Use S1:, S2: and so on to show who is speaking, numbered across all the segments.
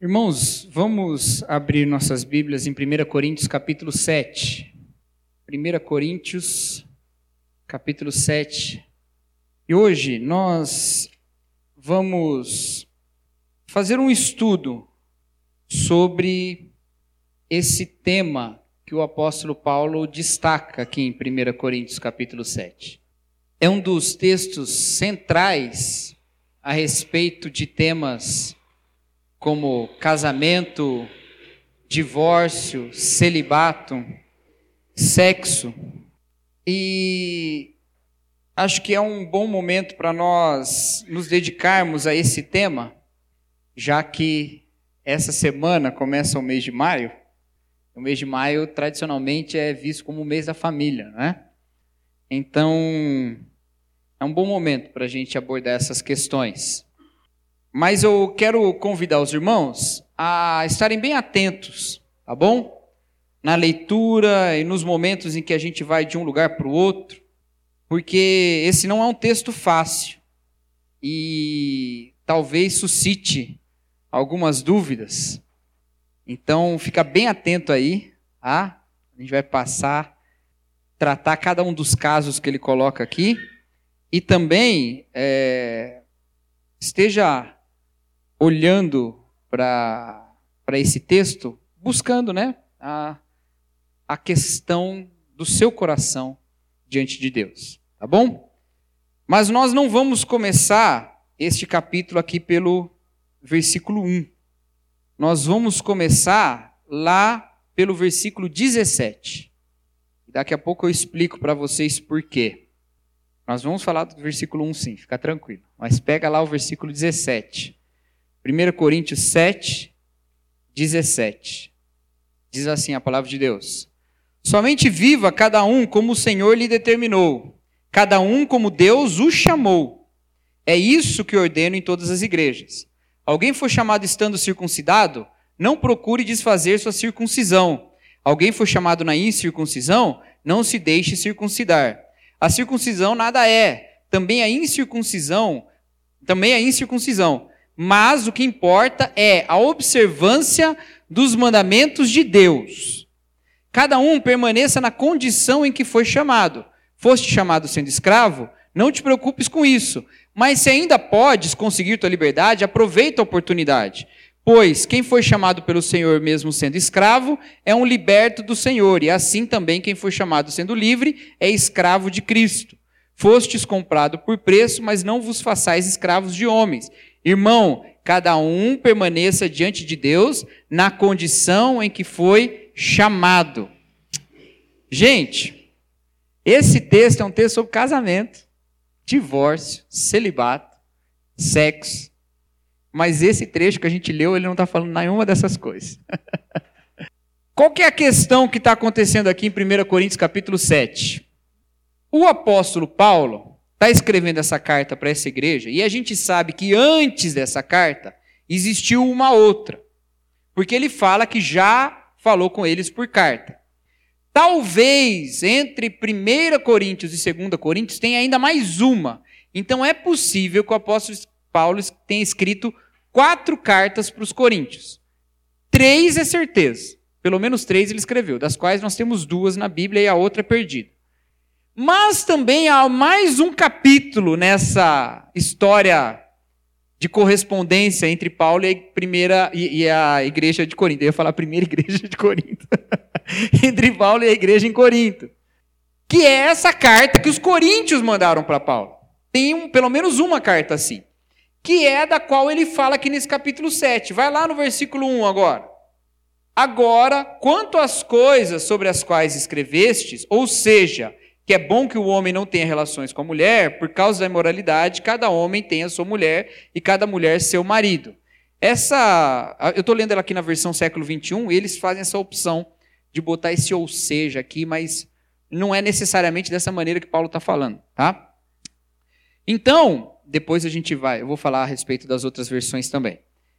S1: Irmãos, vamos abrir nossas Bíblias em 1 Coríntios capítulo 7. 1 Coríntios capítulo 7. E hoje nós vamos fazer um estudo sobre esse tema que o apóstolo Paulo destaca aqui em 1 Coríntios capítulo 7. É um dos textos centrais a respeito de temas como casamento, divórcio, celibato, sexo. E acho que é um bom momento para nós nos dedicarmos a esse tema, já que essa semana começa o mês de maio. O mês de maio, tradicionalmente, é visto como o mês da família, né? Então, é um bom momento para a gente abordar essas questões. Mas eu quero convidar os irmãos a estarem bem atentos, tá bom? Na leitura e nos momentos em que a gente vai de um lugar para o outro, porque esse não é um texto fácil e talvez suscite algumas dúvidas. Então, fica bem atento aí, tá? A gente vai tratar cada um dos casos que ele coloca aqui e também esteja olhando para esse texto, buscando, né, a questão do seu coração diante de Deus, tá bom? Mas nós não vamos começar este capítulo aqui pelo versículo 1. Nós vamos começar lá pelo versículo 17. Daqui a pouco eu explico para vocês por quê. Nós vamos falar do versículo 1 sim, fica tranquilo. Mas pega lá o versículo 17. 1 Coríntios 7, 17. Diz assim a palavra de Deus: somente viva cada um como o Senhor lhe determinou, cada um como Deus o chamou. É isso que ordeno em todas as igrejas. Alguém for chamado estando circuncidado, não procure desfazer sua circuncisão. Alguém for chamado na incircuncisão, não se deixe circuncidar. A circuncisão nada é, também a incircuncisão. Mas o que importa é a observância dos mandamentos de Deus. Cada um permaneça na condição em que foi chamado. Foste chamado sendo escravo? Não te preocupes com isso. Mas se ainda podes conseguir tua liberdade, aproveita a oportunidade. Pois quem foi chamado pelo Senhor mesmo sendo escravo, é um liberto do Senhor. E assim também quem foi chamado sendo livre, é escravo de Cristo. Fostes comprado por preço, mas não vos façais escravos de homens. Irmão, cada um permaneça diante de Deus na condição em que foi chamado. Gente, esse texto é um texto sobre casamento, divórcio, celibato, sexo. Mas esse trecho que a gente leu, ele não está falando nenhuma dessas coisas. Qual que é a questão que está acontecendo aqui em 1 Coríntios capítulo 7? O apóstolo Paulo está escrevendo essa carta para essa igreja, e a gente sabe que antes dessa carta existiu uma outra, porque ele fala que já falou com eles por carta. Talvez entre 1 Coríntios e 2 Coríntios tenha ainda mais uma. Então é possível que o apóstolo Paulo tenha escrito 4 cartas para os coríntios. 3 é certeza, pelo menos 3 ele escreveu, das quais nós temos 2 na Bíblia e a outra é perdida. Mas também há mais um capítulo nessa história de correspondência entre Paulo e a igreja de Corinto. Eu ia falar a primeira igreja de Corinto. Entre Paulo e a igreja em Corinto. Que é essa carta que os coríntios mandaram para Paulo. Tem pelo menos uma carta assim. Que é da qual ele fala aqui nesse capítulo 7. Vai lá no versículo 1 agora. Agora, quanto às coisas sobre as quais escrevestes, ou seja, que é bom que o homem não tenha relações com a mulher, por causa da imoralidade, cada homem tem a sua mulher e cada mulher seu marido. Eu estou lendo ela aqui na versão século 21, e eles fazem essa opção de botar esse ou seja aqui, mas não é necessariamente dessa maneira que Paulo está falando, tá? Então, depois eu vou falar a respeito das outras versões também.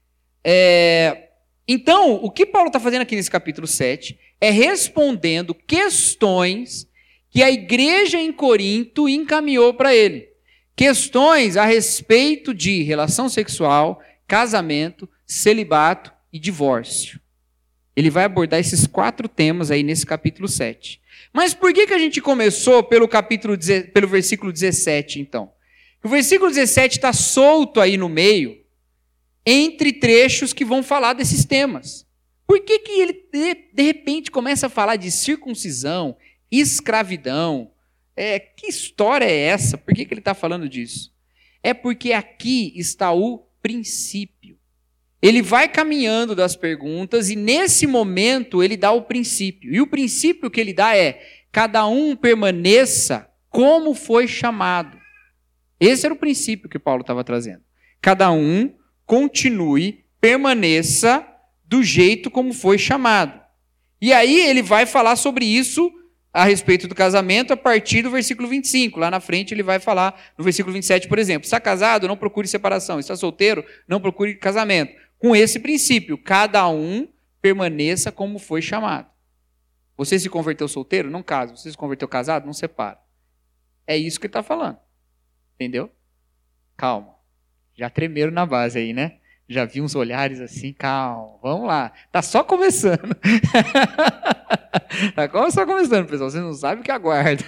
S1: Então, o que Paulo está fazendo aqui nesse capítulo 7 é respondendo questões que a igreja em Corinto encaminhou para ele. Questões a respeito de relação sexual, casamento, celibato e divórcio. Ele vai abordar esses 4 temas aí nesse capítulo 7. Mas por que a gente começou pelo versículo 17, então? O versículo 17 está solto aí no meio, entre trechos que vão falar desses temas. Por que ele, de repente, começa a falar de circuncisão, escravidão? Que história é essa? Por que ele está falando disso? É porque aqui está o princípio. Ele vai caminhando das perguntas e, nesse momento, ele dá o princípio. E o princípio que ele dá é: cada um permaneça como foi chamado. Esse era o princípio que Paulo estava trazendo. Cada um continue, permaneça do jeito como foi chamado. E aí ele vai falar sobre isso a respeito do casamento a partir do versículo 25. Lá na frente ele vai falar no versículo 27, por exemplo: está casado, não procure separação. Está solteiro, não procure casamento. Com esse princípio, cada um permaneça como foi chamado. Você se converteu solteiro? Não casa. Você se converteu casado? Não separa. É isso que ele está falando. Entendeu? Calma. Já tremeram na base aí, né? Já vi uns olhares assim, calma, vamos lá. Tá só começando. Tá só começando, pessoal. Vocês não sabem o que aguarda.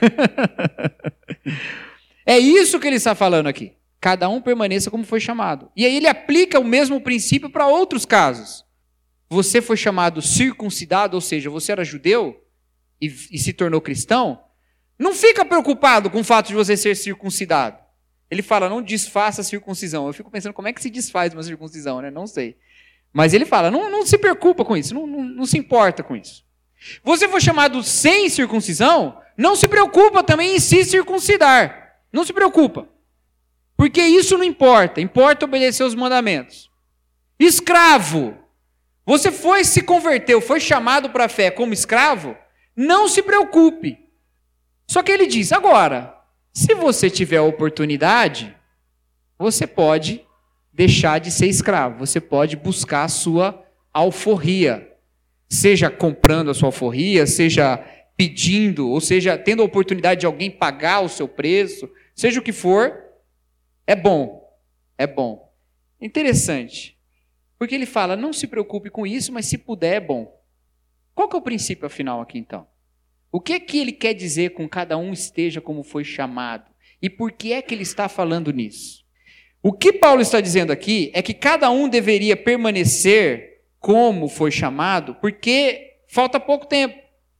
S1: É isso que ele está falando aqui. Cada um permaneça como foi chamado. E aí ele aplica o mesmo princípio para outros casos. Você foi chamado circuncidado, ou seja, você era judeu e se tornou cristão. Não fica preocupado com o fato de você ser circuncidado. Ele fala: não desfaça a circuncisão. Eu fico pensando, como é que se desfaz uma circuncisão, né? Não sei. Mas ele fala: não se preocupa com isso, não se importa com isso. Você foi chamado sem circuncisão, não se preocupa também em se circuncidar. Não se preocupa. Porque isso não importa. Importa obedecer os mandamentos. Escravo. Você se converteu, foi chamado para a fé como escravo, não se preocupe. Só que ele diz: agora, se você tiver a oportunidade, você pode deixar de ser escravo. Você pode buscar a sua alforria. Seja comprando a sua alforria, seja pedindo, ou seja, tendo a oportunidade de alguém pagar o seu preço, seja o que for, é bom. É bom. Interessante. Porque ele fala: não se preocupe com isso, mas se puder é bom. Qual que é o princípio afinal aqui então? O que é que ele quer dizer com cada um esteja como foi chamado? E por que é que ele está falando nisso? O que Paulo está dizendo aqui é que cada um deveria permanecer como foi chamado, porque falta pouco tempo.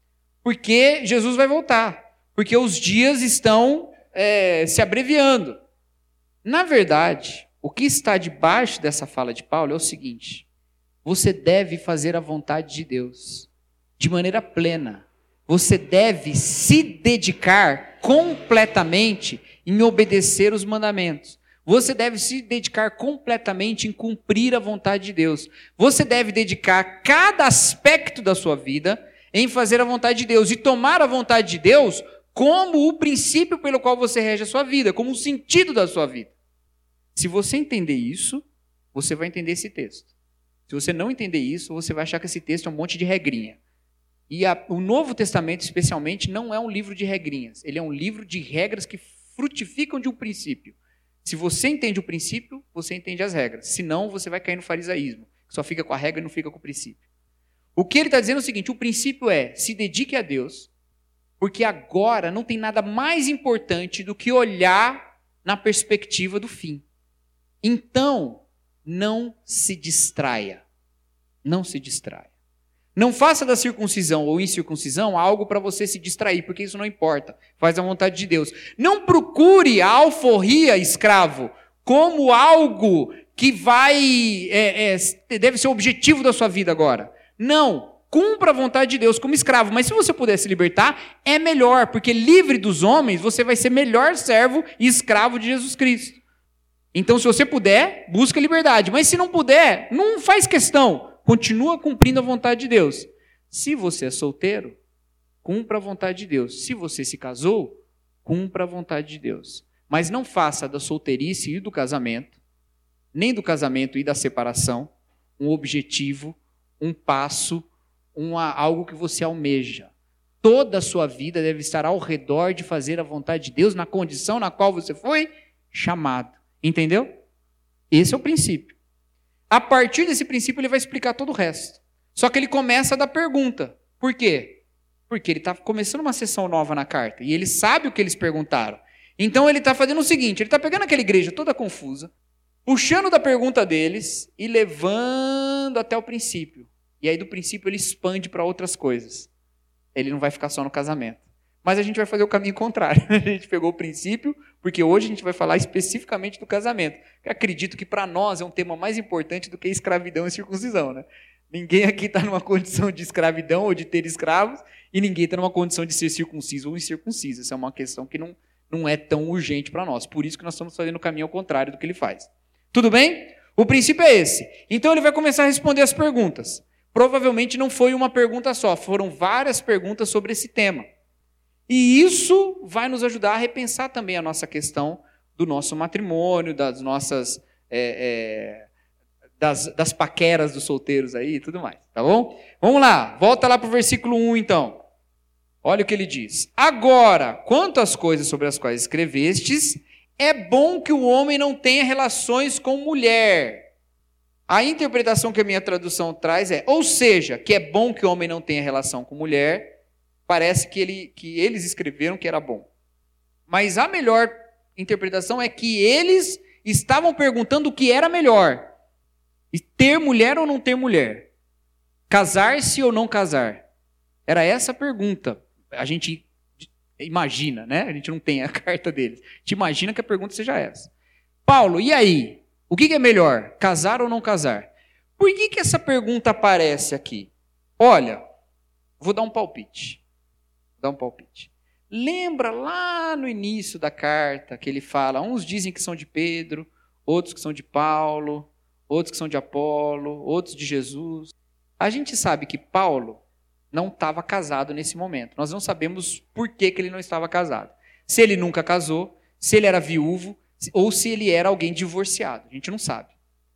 S1: Porque Jesus vai voltar. Porque os dias estão se abreviando. Na verdade, o que está debaixo dessa fala de Paulo é o seguinte: você deve fazer a vontade de Deus de maneira plena. Você deve se dedicar completamente em obedecer os mandamentos. Você deve se dedicar completamente em cumprir a vontade de Deus. Você deve dedicar cada aspecto da sua vida em fazer a vontade de Deus e tomar a vontade de Deus como o princípio pelo qual você rege a sua vida, como o sentido da sua vida. Se você entender isso, você vai entender esse texto. Se você não entender isso, você vai achar que esse texto é um monte de regrinha. E o Novo Testamento, especialmente, não é um livro de regrinhas. Ele é um livro de regras que frutificam de um princípio. Se você entende o princípio, você entende as regras. Senão, você vai cair no farisaísmo, que só fica com a regra e não fica com o princípio. O que ele está dizendo é o seguinte: o princípio é: se dedique a Deus, porque agora não tem nada mais importante do que olhar na perspectiva do fim. Então, não se distraia. Não se distraia. Não faça da circuncisão ou incircuncisão algo para você se distrair, porque isso não importa. Faz a vontade de Deus. Não procure a alforria, escravo, como algo que deve ser o objetivo da sua vida agora. Não. Cumpra a vontade de Deus como escravo. Mas se você puder se libertar, é melhor, porque livre dos homens, você vai ser melhor servo e escravo de Jesus Cristo. Então, se você puder, busca liberdade. Mas se não puder, não faz questão. Continua cumprindo a vontade de Deus. Se você é solteiro, cumpra a vontade de Deus. Se você se casou, cumpra a vontade de Deus. Mas não faça da solteirice e do casamento, nem do casamento e da separação, um objetivo, um passo, algo que você almeja. Toda a sua vida deve estar ao redor de fazer a vontade de Deus na condição na qual você foi chamado. Entendeu? Esse é o princípio. A partir desse princípio, ele vai explicar todo o resto. Só que ele começa da pergunta. Por quê? Porque ele está começando uma sessão nova na carta. E ele sabe o que eles perguntaram. Então ele está fazendo o seguinte, ele está pegando aquela igreja toda confusa, puxando da pergunta deles e levando até o princípio. E aí do princípio ele expande para outras coisas. Ele não vai ficar só no casamento. Mas a gente vai fazer o caminho contrário. A gente pegou o princípio, porque hoje a gente vai falar especificamente do casamento. Eu acredito que para nós é um tema mais importante do que escravidão e circuncisão, né? Ninguém aqui está numa condição de escravidão ou de ter escravos, e ninguém está numa condição de ser circunciso ou incircunciso. Essa é uma questão que não é tão urgente para nós. Por isso que nós estamos fazendo o caminho ao contrário do que ele faz. Tudo bem? O princípio é esse. Então ele vai começar a responder as perguntas. Provavelmente não foi uma pergunta só, foram várias perguntas sobre esse tema. E isso vai nos ajudar a repensar também a nossa questão do nosso matrimônio, das nossas das paqueras dos solteiros aí e tudo mais, tá bom? Vamos lá, volta lá para o versículo 1 então. Olha o que ele diz. Agora, quanto às coisas sobre as quais escrevestes, é bom que o homem não tenha relações com mulher. A interpretação que a minha tradução traz é, ou seja, que é bom que o homem não tenha relação com mulher. Parece que eles escreveram que era bom. Mas a melhor interpretação é que eles estavam perguntando o que era melhor. E ter mulher ou não ter mulher? Casar-se ou não casar? Era essa a pergunta. A gente imagina, né? A gente não tem a carta deles. A gente imagina que a pergunta seja essa. Paulo, e aí? O que é melhor? Casar ou não casar? Por que essa pergunta aparece aqui? Olha, vou dar um palpite. Lembra lá no início da carta que ele fala, uns dizem que são de Pedro, outros que são de Paulo, outros que são de Apolo, outros de Jesus. A gente sabe que Paulo não estava casado nesse momento. Nós não sabemos por que ele não estava casado. Se ele nunca casou, se ele era viúvo, ou se ele era alguém divorciado. A gente não sabe.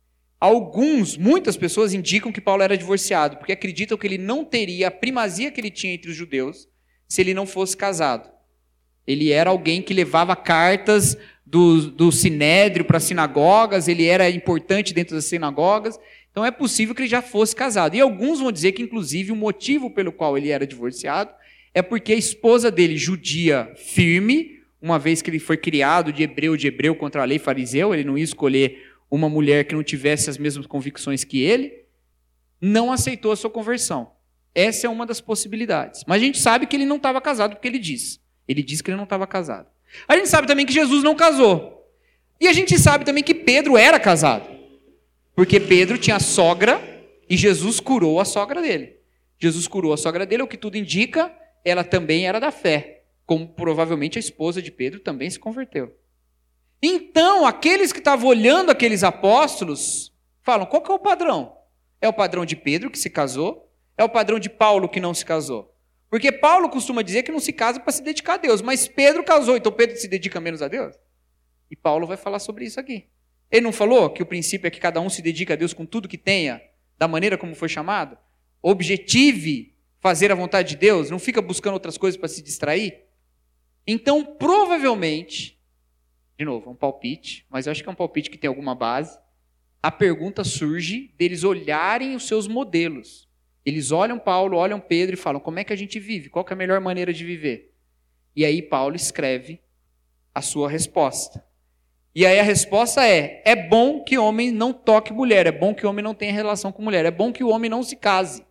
S1: Muitas pessoas indicam que Paulo era divorciado, porque acreditam que ele não teria a primazia que ele tinha entre os judeus, se ele não fosse casado. Ele era alguém que levava cartas do sinédrio para as sinagogas, ele era importante dentro das sinagogas, então é possível que ele já fosse casado. E alguns vão dizer que, inclusive, o motivo pelo qual ele era divorciado é porque a esposa dele, judia firme, uma vez que ele foi criado de hebreu contra a lei fariseu, ele não ia escolher uma mulher que não tivesse as mesmas convicções que ele, não aceitou a sua conversão. Essa é uma das possibilidades. Mas a gente sabe que ele não estava casado porque ele disse. Ele disse que ele não estava casado. A gente sabe também que Jesus não casou. E a gente sabe também que Pedro era casado. Porque Pedro tinha sogra e Jesus curou a sogra dele. Jesus curou a sogra dele, o que tudo indica, ela também era da fé. Como provavelmente a esposa de Pedro também se converteu. Então, aqueles que estavam olhando aqueles apóstolos, falam, qual que é o padrão? É o padrão de Pedro que se casou? É o padrão de Paulo que não se casou? Porque Paulo costuma dizer que não se casa para se dedicar a Deus, mas Pedro casou, então Pedro se dedica menos a Deus? E Paulo vai falar sobre isso aqui. Ele não falou que o princípio é que cada um se dedica a Deus com tudo que tenha, da maneira como foi chamado? Objetive fazer a vontade de Deus, não fica buscando outras coisas para se distrair? Então, provavelmente, de novo, é um palpite, mas eu acho que é um palpite que tem alguma base, a pergunta surge deles olharem os seus modelos. Eles olham Paulo, olham Pedro e falam, como é que a gente vive? Qual que é a melhor maneira de viver? E aí Paulo escreve a sua resposta. E aí a resposta é bom que homem não toque mulher, é bom que homem não tenha relação com mulher, é bom que o homem não se case.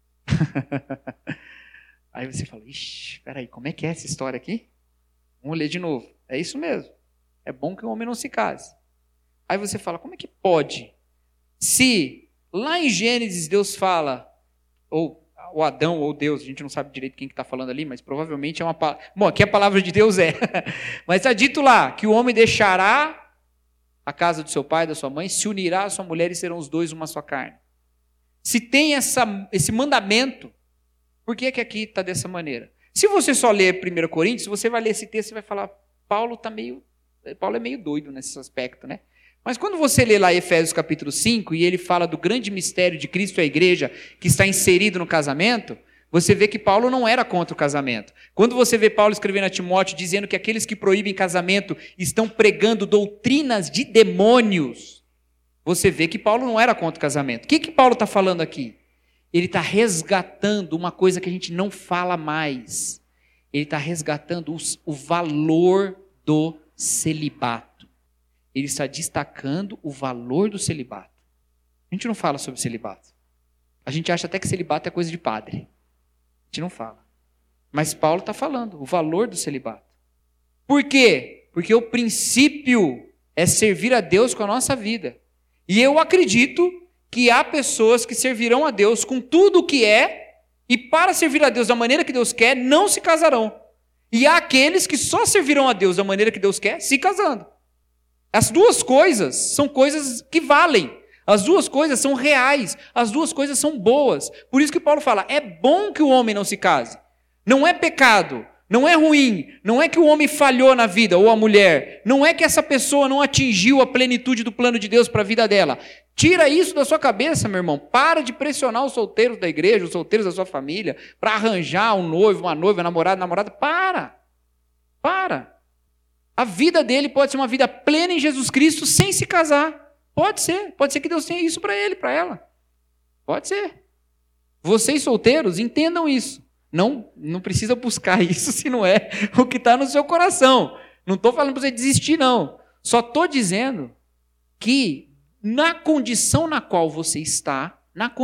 S1: Aí você fala, ixi, peraí, como é que é essa história aqui? Vamos ler de novo. É isso mesmo. É bom que o homem não se case. Aí você fala, como é que pode? Se lá em Gênesis Deus fala, ou o Adão ou Deus, a gente não sabe direito quem que está falando ali, mas provavelmente é uma palavra. Bom, aqui a palavra de Deus é. Mas está dito lá que o homem deixará a casa do seu pai e da sua mãe, se unirá à sua mulher e serão os dois uma só carne. Se tem esse mandamento, por que aqui está dessa maneira? Se você só ler 1 Coríntios, você vai ler esse texto e vai falar, Paulo é meio doido nesse aspecto, né? Mas quando você lê lá Efésios capítulo 5, e ele fala do grande mistério de Cristo e a igreja, que está inserido no casamento, você vê que Paulo não era contra o casamento. Quando você vê Paulo escrevendo a Timóteo, dizendo que aqueles que proíbem casamento estão pregando doutrinas de demônios, você vê que Paulo não era contra o casamento. O que Paulo está falando aqui? Ele está resgatando uma coisa que a gente não fala mais. Ele está resgatando o valor do celibato. Ele está destacando o valor do celibato. A gente não fala sobre celibato. A gente acha até que celibato é coisa de padre. A gente não fala. Mas Paulo está falando o valor do celibato. Por quê? Porque o princípio é servir a Deus com a nossa vida. E eu acredito que há pessoas que servirão a Deus com tudo o que é, e para servir a Deus da maneira que Deus quer, não se casarão. E há aqueles que só servirão a Deus da maneira que Deus quer, se casando. As duas coisas são coisas que valem. As duas coisas são reais. As duas coisas são boas. Por isso que Paulo fala, é bom que o homem não se case. Não é pecado. Não é ruim, não é que o homem falhou na vida, ou a mulher, não é que essa pessoa não atingiu a plenitude do plano de Deus para a vida dela. Tira isso da sua cabeça, meu irmão. Para de pressionar os solteiros da igreja, os solteiros da sua família, para arranjar um noivo, uma noiva, namorado, namorada. Para. A vida dele pode ser uma vida plena em Jesus Cristo sem se casar. Pode ser que Deus tenha isso para ele, para ela. Pode ser. Vocês solteiros, entendam isso. Não precisa buscar isso se não é o que está no seu coração. Não estou falando para você desistir, não. Só estou dizendo que na condição na qual você está,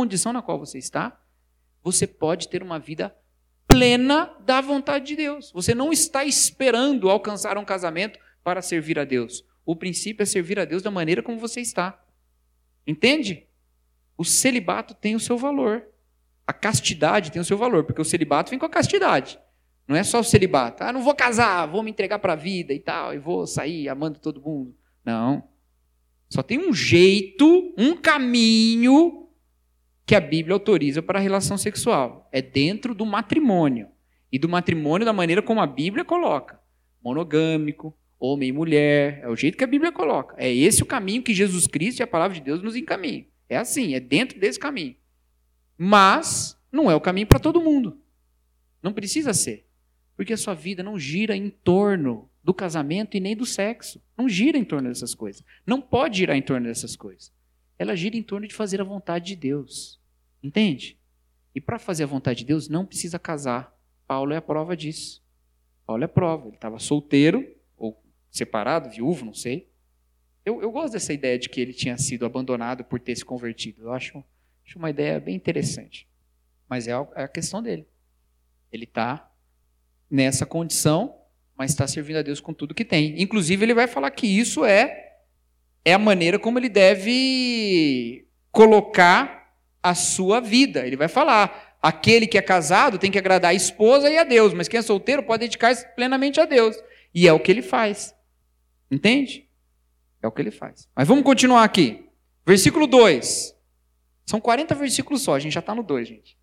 S1: você pode ter uma vida plena da vontade de Deus. Você não está esperando alcançar um casamento para servir a Deus. O princípio é servir a Deus da maneira como você está. Entende? O celibato tem o seu valor. A castidade tem o seu valor, porque o celibato vem com a castidade. Não é só o celibato. Não vou casar, vou me entregar para a vida e tal, e vou sair amando todo mundo. Não. Só tem um jeito, um caminho que a Bíblia autoriza para a relação sexual. É dentro do matrimônio. E do matrimônio da maneira como a Bíblia coloca. Monogâmico, homem e mulher. É o jeito que a Bíblia coloca. É esse o caminho que Jesus Cristo e a palavra de Deus nos encaminham. É assim, é dentro desse caminho. Mas não é o caminho para todo mundo. Não precisa ser. Porque a sua vida não gira em torno do casamento e nem do sexo. Não gira em torno dessas coisas. Não pode girar em torno dessas coisas. Ela gira em torno de fazer a vontade de Deus. Entende? E para fazer a vontade de Deus não precisa casar. Paulo é a prova disso. Paulo é a prova. Ele estava solteiro, ou separado, viúvo, não sei. Eu gosto dessa ideia de que ele tinha sido abandonado por ter se convertido. Eu acho uma ideia bem interessante. Mas é a questão dele. Ele está nessa condição, mas está servindo a Deus com tudo que tem. Inclusive, ele vai falar que isso é a maneira como ele deve colocar a sua vida. Ele vai falar, aquele que é casado tem que agradar a esposa e a Deus, mas quem é solteiro pode dedicar-se plenamente a Deus. E é o que ele faz. Entende? É o que ele faz. Mas vamos continuar aqui. Versículo 2. São 40 versículos só, a gente já está no 2, gente.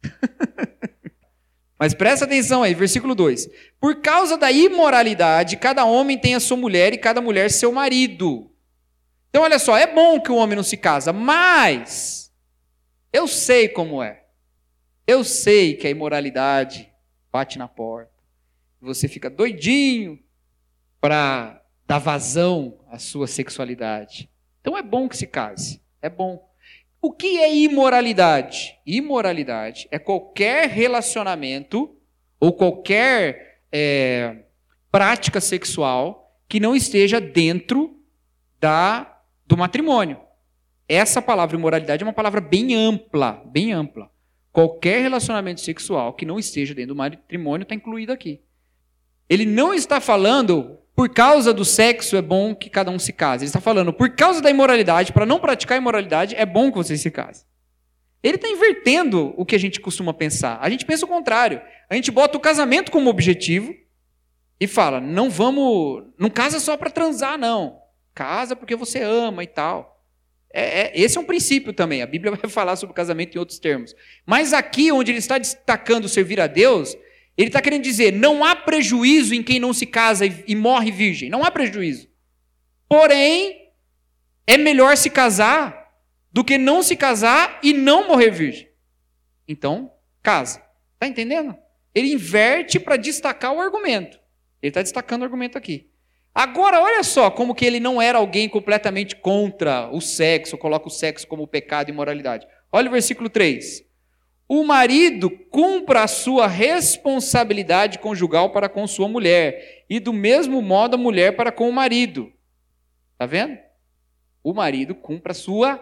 S1: Mas presta atenção aí, versículo 2. Por causa da imoralidade, cada homem tem a sua mulher e cada mulher seu marido. Então, olha só, é bom que o homem não se casa, mas eu sei como é. Eu sei que a imoralidade bate na porta. Você fica doidinho para dar vazão à sua sexualidade. Então, é bom que se case. É bom. O que é imoralidade? Imoralidade é qualquer relacionamento ou qualquer prática sexual que não esteja dentro do matrimônio. Essa palavra imoralidade é uma palavra bem ampla, bem ampla. Qualquer relacionamento sexual que não esteja dentro do matrimônio está incluído aqui. Ele não está falando, por causa do sexo é bom que cada um se case. Ele está falando, por causa da imoralidade, para não praticar a imoralidade, é bom que vocês se casem. Ele está invertendo o que a gente costuma pensar. A gente pensa o contrário. A gente bota o casamento como objetivo e fala, não casa só para transar, não. Casa porque você ama e tal. Esse é um princípio também. A Bíblia vai falar sobre o casamento em outros termos. Mas aqui, onde ele está destacando servir a Deus, ele está querendo dizer, não há prejuízo em quem não se casa e morre virgem. Não há prejuízo. Porém, é melhor se casar do que não se casar e não morrer virgem. Então, casa. Está entendendo? Ele inverte para destacar o argumento. Ele está destacando o argumento aqui. Agora, olha só como que ele não era alguém completamente contra o sexo, coloca o sexo como pecado e imoralidade. Olha o versículo 3. O marido cumpra a sua responsabilidade conjugal para com sua mulher, e do mesmo modo a mulher para com o marido. Está vendo? O marido cumpra a sua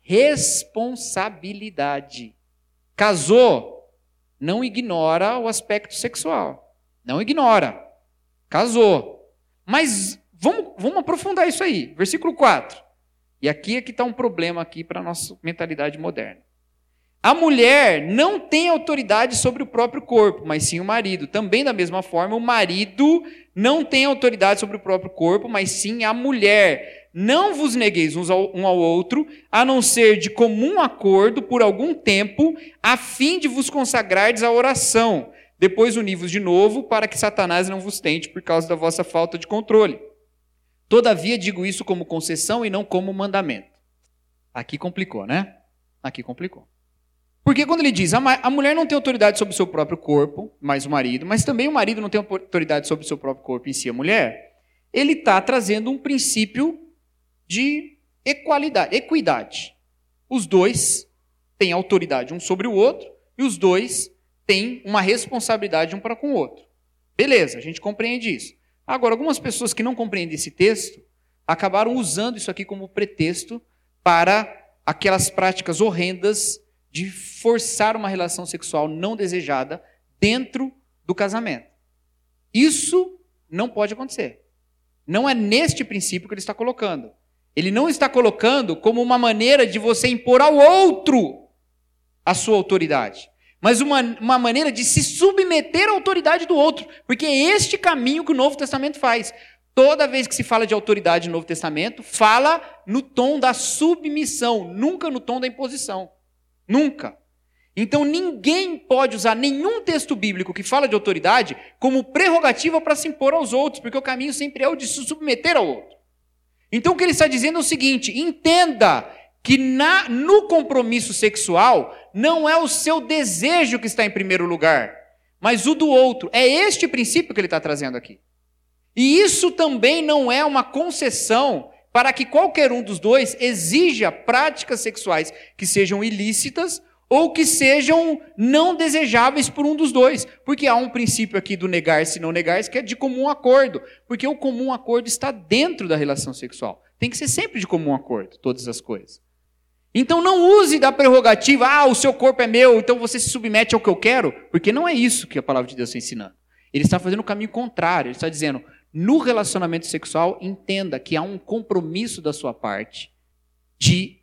S1: responsabilidade. Casou, não ignora o aspecto sexual. Não ignora. Casou. Mas vamos aprofundar isso aí. Versículo 4. E aqui é que está um problema aqui para a nossa mentalidade moderna. A mulher não tem autoridade sobre o próprio corpo, mas sim o marido. Também da mesma forma, o marido não tem autoridade sobre o próprio corpo, mas sim a mulher. Não vos negueis um ao outro, a não ser de comum acordo por algum tempo, a fim de vos consagrardes à oração. Depois uni-vos de novo, para que Satanás não vos tente por causa da vossa falta de controle. Todavia digo isso como concessão e não como mandamento. Aqui complicou, né? Aqui complicou. Porque quando ele diz, a mulher não tem autoridade sobre o seu próprio corpo, mas o marido, mas também o marido não tem autoridade sobre o seu próprio corpo em si, a mulher, ele está trazendo um princípio de equidade. Os dois têm autoridade um sobre o outro, e os dois têm uma responsabilidade um para com o outro. Beleza, a gente compreende isso. Agora, algumas pessoas que não compreendem esse texto, acabaram usando isso aqui como pretexto para aquelas práticas horrendas de forçar uma relação sexual não desejada dentro do casamento. Isso não pode acontecer. Não é neste princípio que ele está colocando. Ele não está colocando como uma maneira de você impor ao outro a sua autoridade, mas uma maneira de se submeter à autoridade do outro, porque é este caminho que o Novo Testamento faz. Toda vez que se fala de autoridade no Novo Testamento, fala no tom da submissão, nunca no tom da imposição. Nunca. Então ninguém pode usar nenhum texto bíblico que fala de autoridade como prerrogativa para se impor aos outros, porque o caminho sempre é o de se submeter ao outro. Então o que ele está dizendo é o seguinte: entenda que no compromisso sexual não é o seu desejo que está em primeiro lugar, mas o do outro. É este princípio que ele está trazendo aqui. E isso também não é uma concessão para que qualquer um dos dois exija práticas sexuais que sejam ilícitas ou que sejam não desejáveis por um dos dois. Porque há um princípio aqui do negar-se e não negar-se que é de comum acordo. Porque o comum acordo está dentro da relação sexual. Tem que ser sempre de comum acordo, todas as coisas. Então não use da prerrogativa, o seu corpo é meu, então você se submete ao que eu quero, porque não é isso que a palavra de Deus está ensinando. Ele está fazendo o caminho contrário, ele está dizendo, no relacionamento sexual, entenda que há um compromisso da sua parte de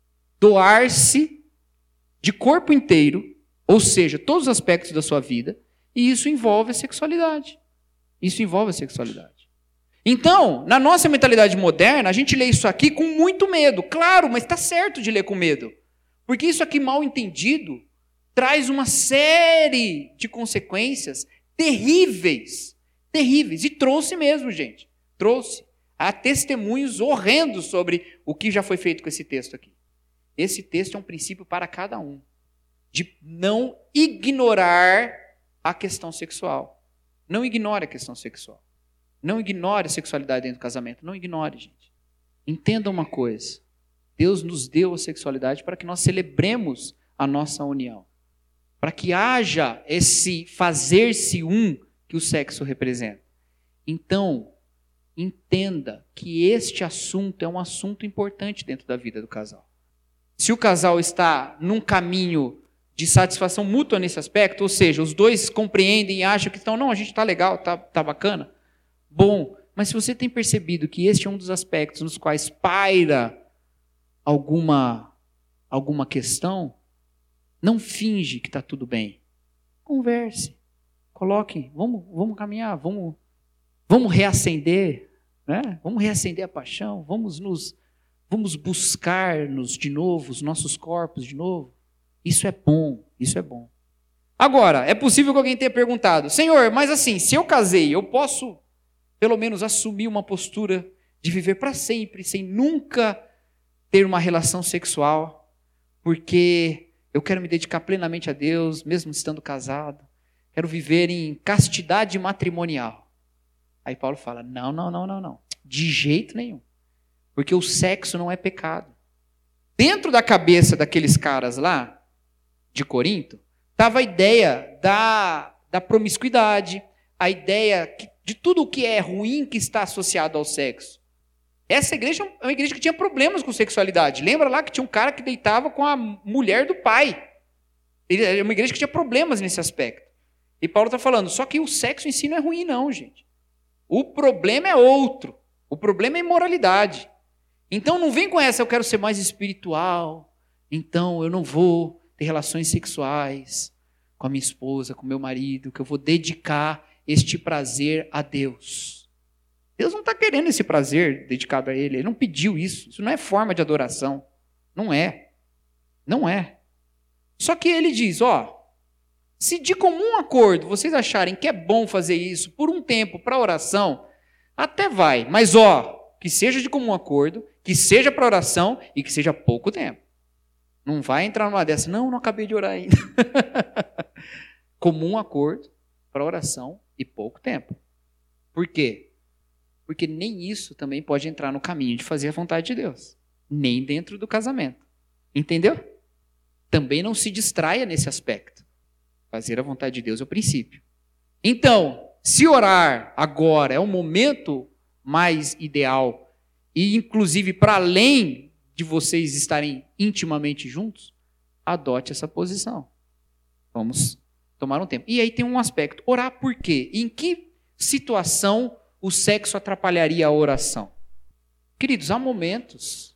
S1: doar-se de corpo inteiro, ou seja, todos os aspectos da sua vida, e isso envolve a sexualidade. Isso envolve a sexualidade. Então, na nossa mentalidade moderna, a gente lê isso aqui com muito medo. Claro, mas está certo de ler com medo. Porque isso aqui, mal entendido, traz uma série de consequências terríveis. Terríveis. E trouxe mesmo, gente. Trouxe. Há testemunhos horrendos sobre o que já foi feito com esse texto aqui. Esse texto é um princípio para cada um. De não ignorar a questão sexual. Não ignore a questão sexual. Não ignore a sexualidade dentro do casamento. Não ignore, gente. Entenda uma coisa. Deus nos deu a sexualidade para que nós celebremos a nossa união. Para que haja esse fazer-se um que o sexo representa. Então, entenda que este assunto é um assunto importante dentro da vida do casal. Se o casal está num caminho de satisfação mútua nesse aspecto, ou seja, os dois compreendem e acham que estão, não, a gente está legal, está bacana, bom, mas se você tem percebido que este é um dos aspectos nos quais paira alguma questão, não finge que está tudo bem. Converse, coloque, vamos caminhar, vamos reacender, né? Vamos reacender a paixão, vamos buscar-nos de novo, os nossos corpos de novo. Isso é bom, isso é bom. Agora, é possível que alguém tenha perguntado, Senhor, mas assim, se eu casei, eu posso pelo menos assumir uma postura de viver para sempre, sem nunca ter uma relação sexual, porque eu quero me dedicar plenamente a Deus, mesmo estando casado, quero viver em castidade matrimonial. Aí Paulo fala, não. De jeito nenhum. Porque o sexo não é pecado. Dentro da cabeça daqueles caras lá, de Corinto, estava a ideia da promiscuidade, a ideia de tudo o que é ruim que está associado ao sexo. Essa igreja é uma igreja que tinha problemas com sexualidade. Lembra lá que tinha um cara que deitava com a mulher do pai. É uma igreja que tinha problemas nesse aspecto. E Paulo está falando, só que o sexo em si não é ruim não, gente. O problema é outro. O problema é a imoralidade. Então não vem com essa, eu quero ser mais espiritual, então eu não vou ter relações sexuais com a minha esposa, com o meu marido, que eu vou dedicar este prazer a Deus. Deus não está querendo esse prazer dedicado a Ele, Ele não pediu isso. Isso não é forma de adoração. Não é. Não é. Só que Ele diz, se de comum acordo vocês acharem que é bom fazer isso por um tempo para oração, até vai, mas que seja de comum acordo, que seja para oração e que seja pouco tempo. Não vai entrar numa dessa, não acabei de orar ainda. Comum acordo para oração e pouco tempo. Por quê? Porque nem isso também pode entrar no caminho de fazer a vontade de Deus. Nem dentro do casamento. Entendeu? Também não se distraia nesse aspecto. Fazer a vontade de Deus é o princípio. Então, se orar agora é o momento mais ideal, e inclusive para além de vocês estarem intimamente juntos, adote essa posição. Vamos tomar um tempo. E aí tem um aspecto. Orar por quê? Em que situação o sexo atrapalharia a oração? Queridos, há momentos,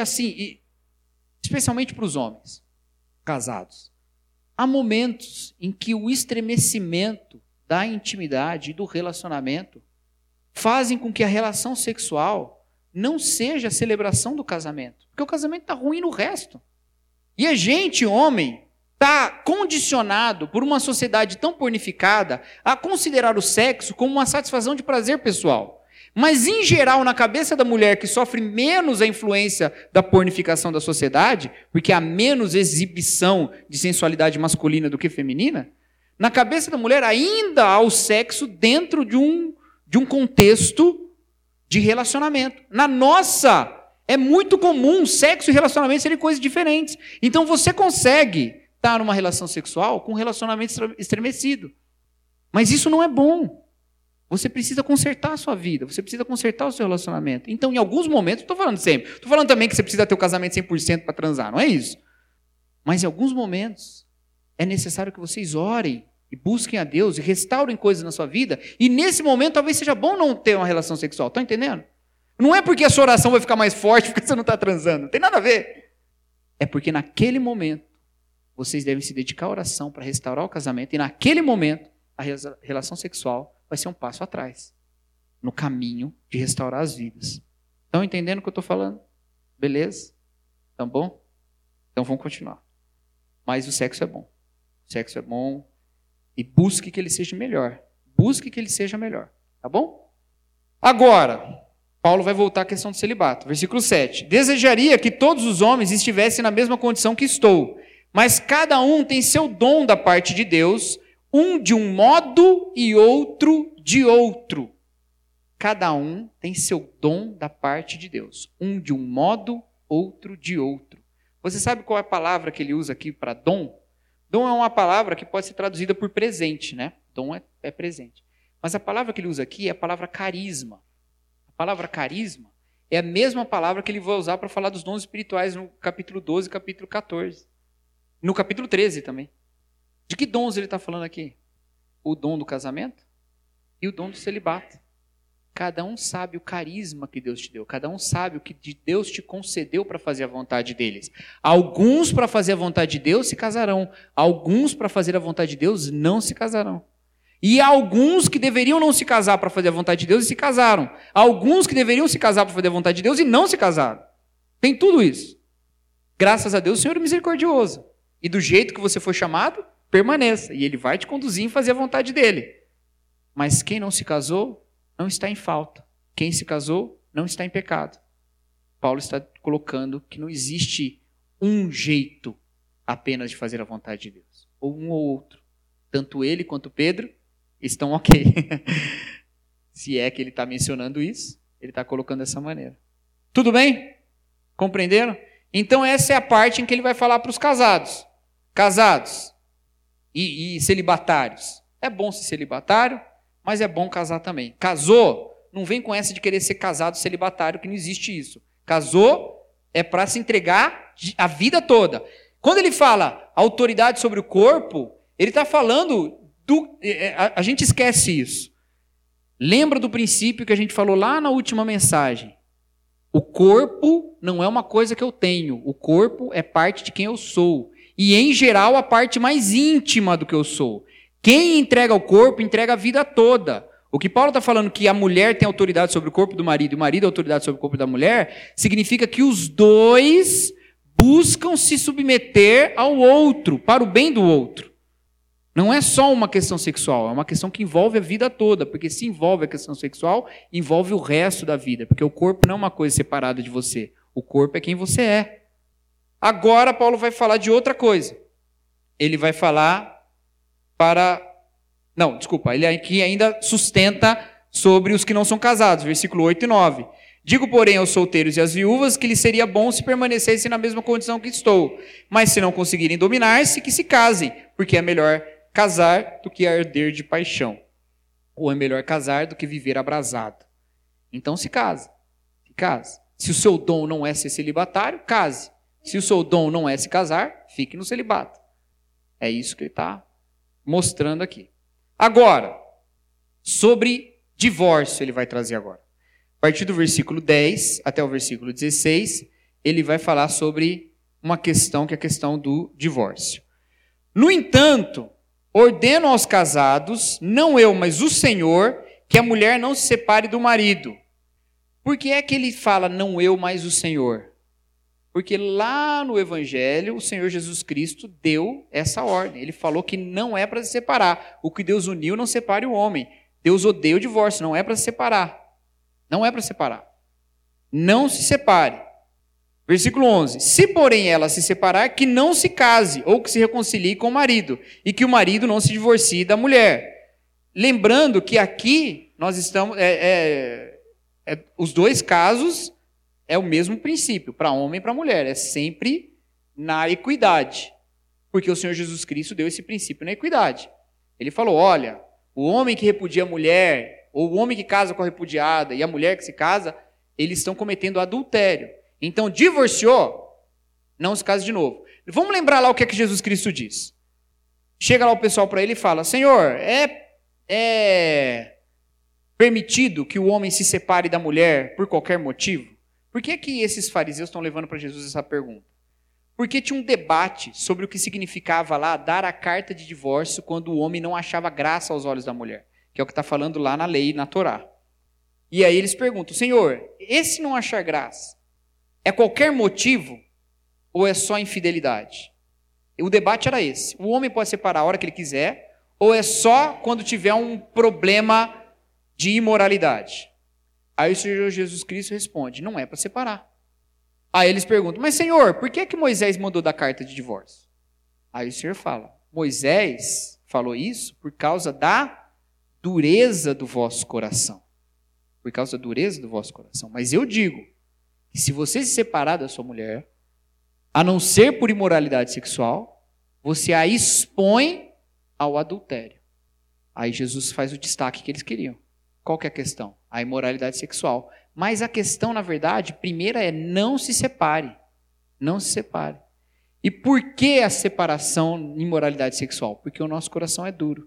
S1: especialmente para os homens casados, há momentos em que o estremecimento da intimidade e do relacionamento fazem com que a relação sexual não seja a celebração do casamento. Porque o casamento está ruim no resto. E a gente, homem, está condicionado por uma sociedade tão pornificada a considerar o sexo como uma satisfação de prazer pessoal. Mas, em geral, na cabeça da mulher que sofre menos a influência da pornificação da sociedade, porque há menos exibição de sensualidade masculina do que feminina, na cabeça da mulher ainda há o sexo dentro de um contexto de relacionamento. Na nossa, é muito comum sexo e relacionamento serem coisas diferentes. Então você consegue estar numa relação sexual com um relacionamento estremecido. Mas isso não é bom. Você precisa consertar a sua vida, você precisa consertar o seu relacionamento. Então, em alguns momentos, estou falando sempre, estou falando também que você precisa ter o casamento 100% para transar, não é isso? Mas em alguns momentos, é necessário que vocês orem e busquem a Deus e restaurem coisas na sua vida. E nesse momento, talvez seja bom não ter uma relação sexual. Estão entendendo? Não é porque a sua oração vai ficar mais forte porque você não está transando. Não tem nada a ver. É porque naquele momento, vocês devem se dedicar à oração para restaurar o casamento. E naquele momento, a relação sexual vai ser um passo atrás. No caminho de restaurar as vidas. Estão entendendo o que eu estou falando? Beleza? Tá bom? Então vamos continuar. Mas o sexo é bom. O sexo é bom. E busque que ele seja melhor. Busque que ele seja melhor. Tá bom? Agora, Paulo vai voltar à questão do celibato. Versículo 7. Desejaria que todos os homens estivessem na mesma condição que estou, mas cada um tem seu dom da parte de Deus, um de um modo e outro de outro. Cada um tem seu dom da parte de Deus. Um de um modo, outro de outro. Você sabe qual é a palavra que ele usa aqui para dom? Dom é uma palavra que pode ser traduzida por presente, né? Dom é presente. Mas a palavra que ele usa aqui é a palavra carisma. A palavra carisma é a mesma palavra que ele vai usar para falar dos dons espirituais no capítulo 12 e capítulo 14. No capítulo 13 também. De que dons ele está falando aqui? O dom do casamento e o dom do celibato. Cada um sabe o carisma que Deus te deu. Cada um sabe o que Deus te concedeu para fazer a vontade deles. Alguns para fazer a vontade de Deus se casarão. Alguns para fazer a vontade de Deus não se casarão. E alguns que deveriam não se casar para fazer a vontade de Deus e se casaram. Alguns que deveriam se casar para fazer a vontade de Deus e não se casaram. Tem tudo isso. Graças a Deus o Senhor é misericordioso. E do jeito que você foi chamado, permaneça. E Ele vai te conduzir em fazer a vontade dEle. Mas quem não se casou, não está em falta. Quem se casou, não está em pecado. Paulo está colocando que não existe um jeito apenas de fazer a vontade de Deus. Ou um ou outro. Tanto ele quanto Pedro estão ok. Se é que ele está mencionando isso, Ele está colocando dessa maneira. Tudo bem? Compreenderam? Então essa é a parte em que ele vai falar para os casados. Casados e celibatários. É bom ser celibatário, mas é bom casar também. Casou, não vem com essa de querer ser casado celibatário, que não existe isso. Casou é para se entregar a vida toda. Quando ele fala autoridade sobre o corpo, ele está falando a gente esquece isso. Lembra do princípio que a gente falou lá na última mensagem. O corpo não é uma coisa que eu tenho. O corpo é parte de quem eu sou. E, em geral, a parte mais íntima do que eu sou. Quem entrega o corpo, entrega a vida toda. O que Paulo está falando que a mulher tem autoridade sobre o corpo do marido e o marido tem autoridade sobre o corpo da mulher, significa que os dois buscam se submeter ao outro, para o bem do outro. Não é só uma questão sexual, é uma questão que envolve a vida toda, porque se envolve a questão sexual, envolve o resto da vida, porque o corpo não é uma coisa separada de você, o corpo é quem você é. Agora Paulo vai falar de outra coisa. Ele vai falar ele aqui ainda sustenta sobre os que não são casados, versículo 8 e 9. Digo, porém, aos solteiros e às viúvas que lhes seria bom se permanecessem na mesma condição que estou, mas se não conseguirem dominar-se, que se casem, porque é melhor casar do que arder de paixão. Ou é melhor casar do que viver abrasado. Então se casa. Se o seu dom não é ser celibatário, case. Se o seu dom não é se casar, fique no celibato. É isso que ele está mostrando aqui. Agora, sobre divórcio ele vai trazer agora. A partir do versículo 10 até o versículo 16, ele vai falar sobre uma questão que é a questão do divórcio. No entanto, ordeno aos casados, não eu, mas o Senhor, que a mulher não se separe do marido. Por que é que ele fala não eu, mas o Senhor? Porque lá no Evangelho, o Senhor Jesus Cristo deu essa ordem. Ele falou que não é para se separar. O que Deus uniu, não separe o homem. Deus odeia o divórcio, não é para se separar. Não é para separar. Não se separe. Versículo 11. Se, porém, ela se separar, que não se case, ou que se reconcilie com o marido, e que o marido não se divorcie da mulher. Lembrando que aqui nós estamos... os dois casos é o mesmo princípio, para homem e para mulher. É sempre na equidade. Porque o Senhor Jesus Cristo deu esse princípio na equidade. Ele falou, olha, o homem que repudia a mulher, ou o homem que casa com a repudiada, e a mulher que se casa, eles estão cometendo adultério. Então, divorciou, não se case de novo. Vamos lembrar lá o que é que Jesus Cristo diz. Chega lá o pessoal para ele e fala, Senhor, é permitido que o homem se separe da mulher por qualquer motivo? Por que que esses fariseus estão levando para Jesus essa pergunta? Porque tinha um debate sobre o que significava lá dar a carta de divórcio quando o homem não achava graça aos olhos da mulher, que é o que está falando lá na lei, na Torá. E aí eles perguntam, Senhor, esse não achar graça, é qualquer motivo ou é só infidelidade? O debate era esse. O homem pode separar a hora que ele quiser ou é só quando tiver um problema de imoralidade? Aí o Senhor Jesus Cristo responde, não é para separar. Aí eles perguntam, mas Senhor, por que Moisés mandou dar carta de divórcio? Aí o Senhor fala, Moisés falou isso por causa da dureza do vosso coração. Por causa da dureza do vosso coração. Mas eu digo, que se você se separar da sua mulher, a não ser por imoralidade sexual, você a expõe ao adultério. Aí Jesus faz o destaque que eles queriam. Qual que é a questão? A imoralidade sexual. Mas a questão, na verdade, primeira é não se separe. Não se separe. E por que a separação em imoralidade sexual? Porque o nosso coração é duro.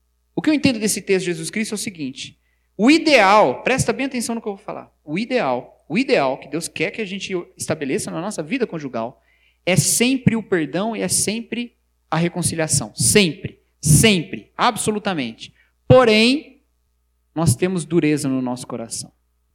S1: O que eu entendo desse texto de Jesus Cristo é o seguinte. O ideal, presta bem atenção no que eu vou falar. O ideal que Deus quer que a gente estabeleça na nossa vida conjugal é sempre o perdão e é sempre a reconciliação. Sempre. Sempre. Absolutamente. Porém, nós temos dureza no nosso coração.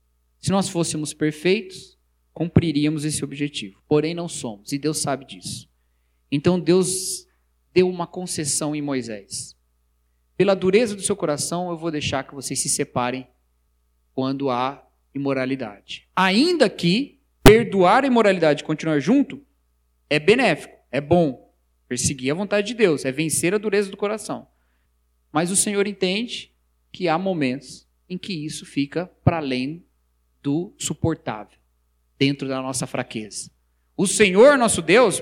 S1: Se nós fôssemos perfeitos, cumpriríamos esse objetivo. Porém, não somos, e Deus sabe disso. Então, Deus deu uma concessão em Moisés. Pela dureza do seu coração, eu vou deixar que vocês se separem quando há imoralidade. Ainda que perdoar a imoralidade e continuar junto é benéfico, é bom. Perseguir a vontade de Deus, é vencer a dureza do coração. Mas o Senhor entende que há momentos em que isso fica para além do suportável, dentro da nossa fraqueza. O Senhor, nosso Deus,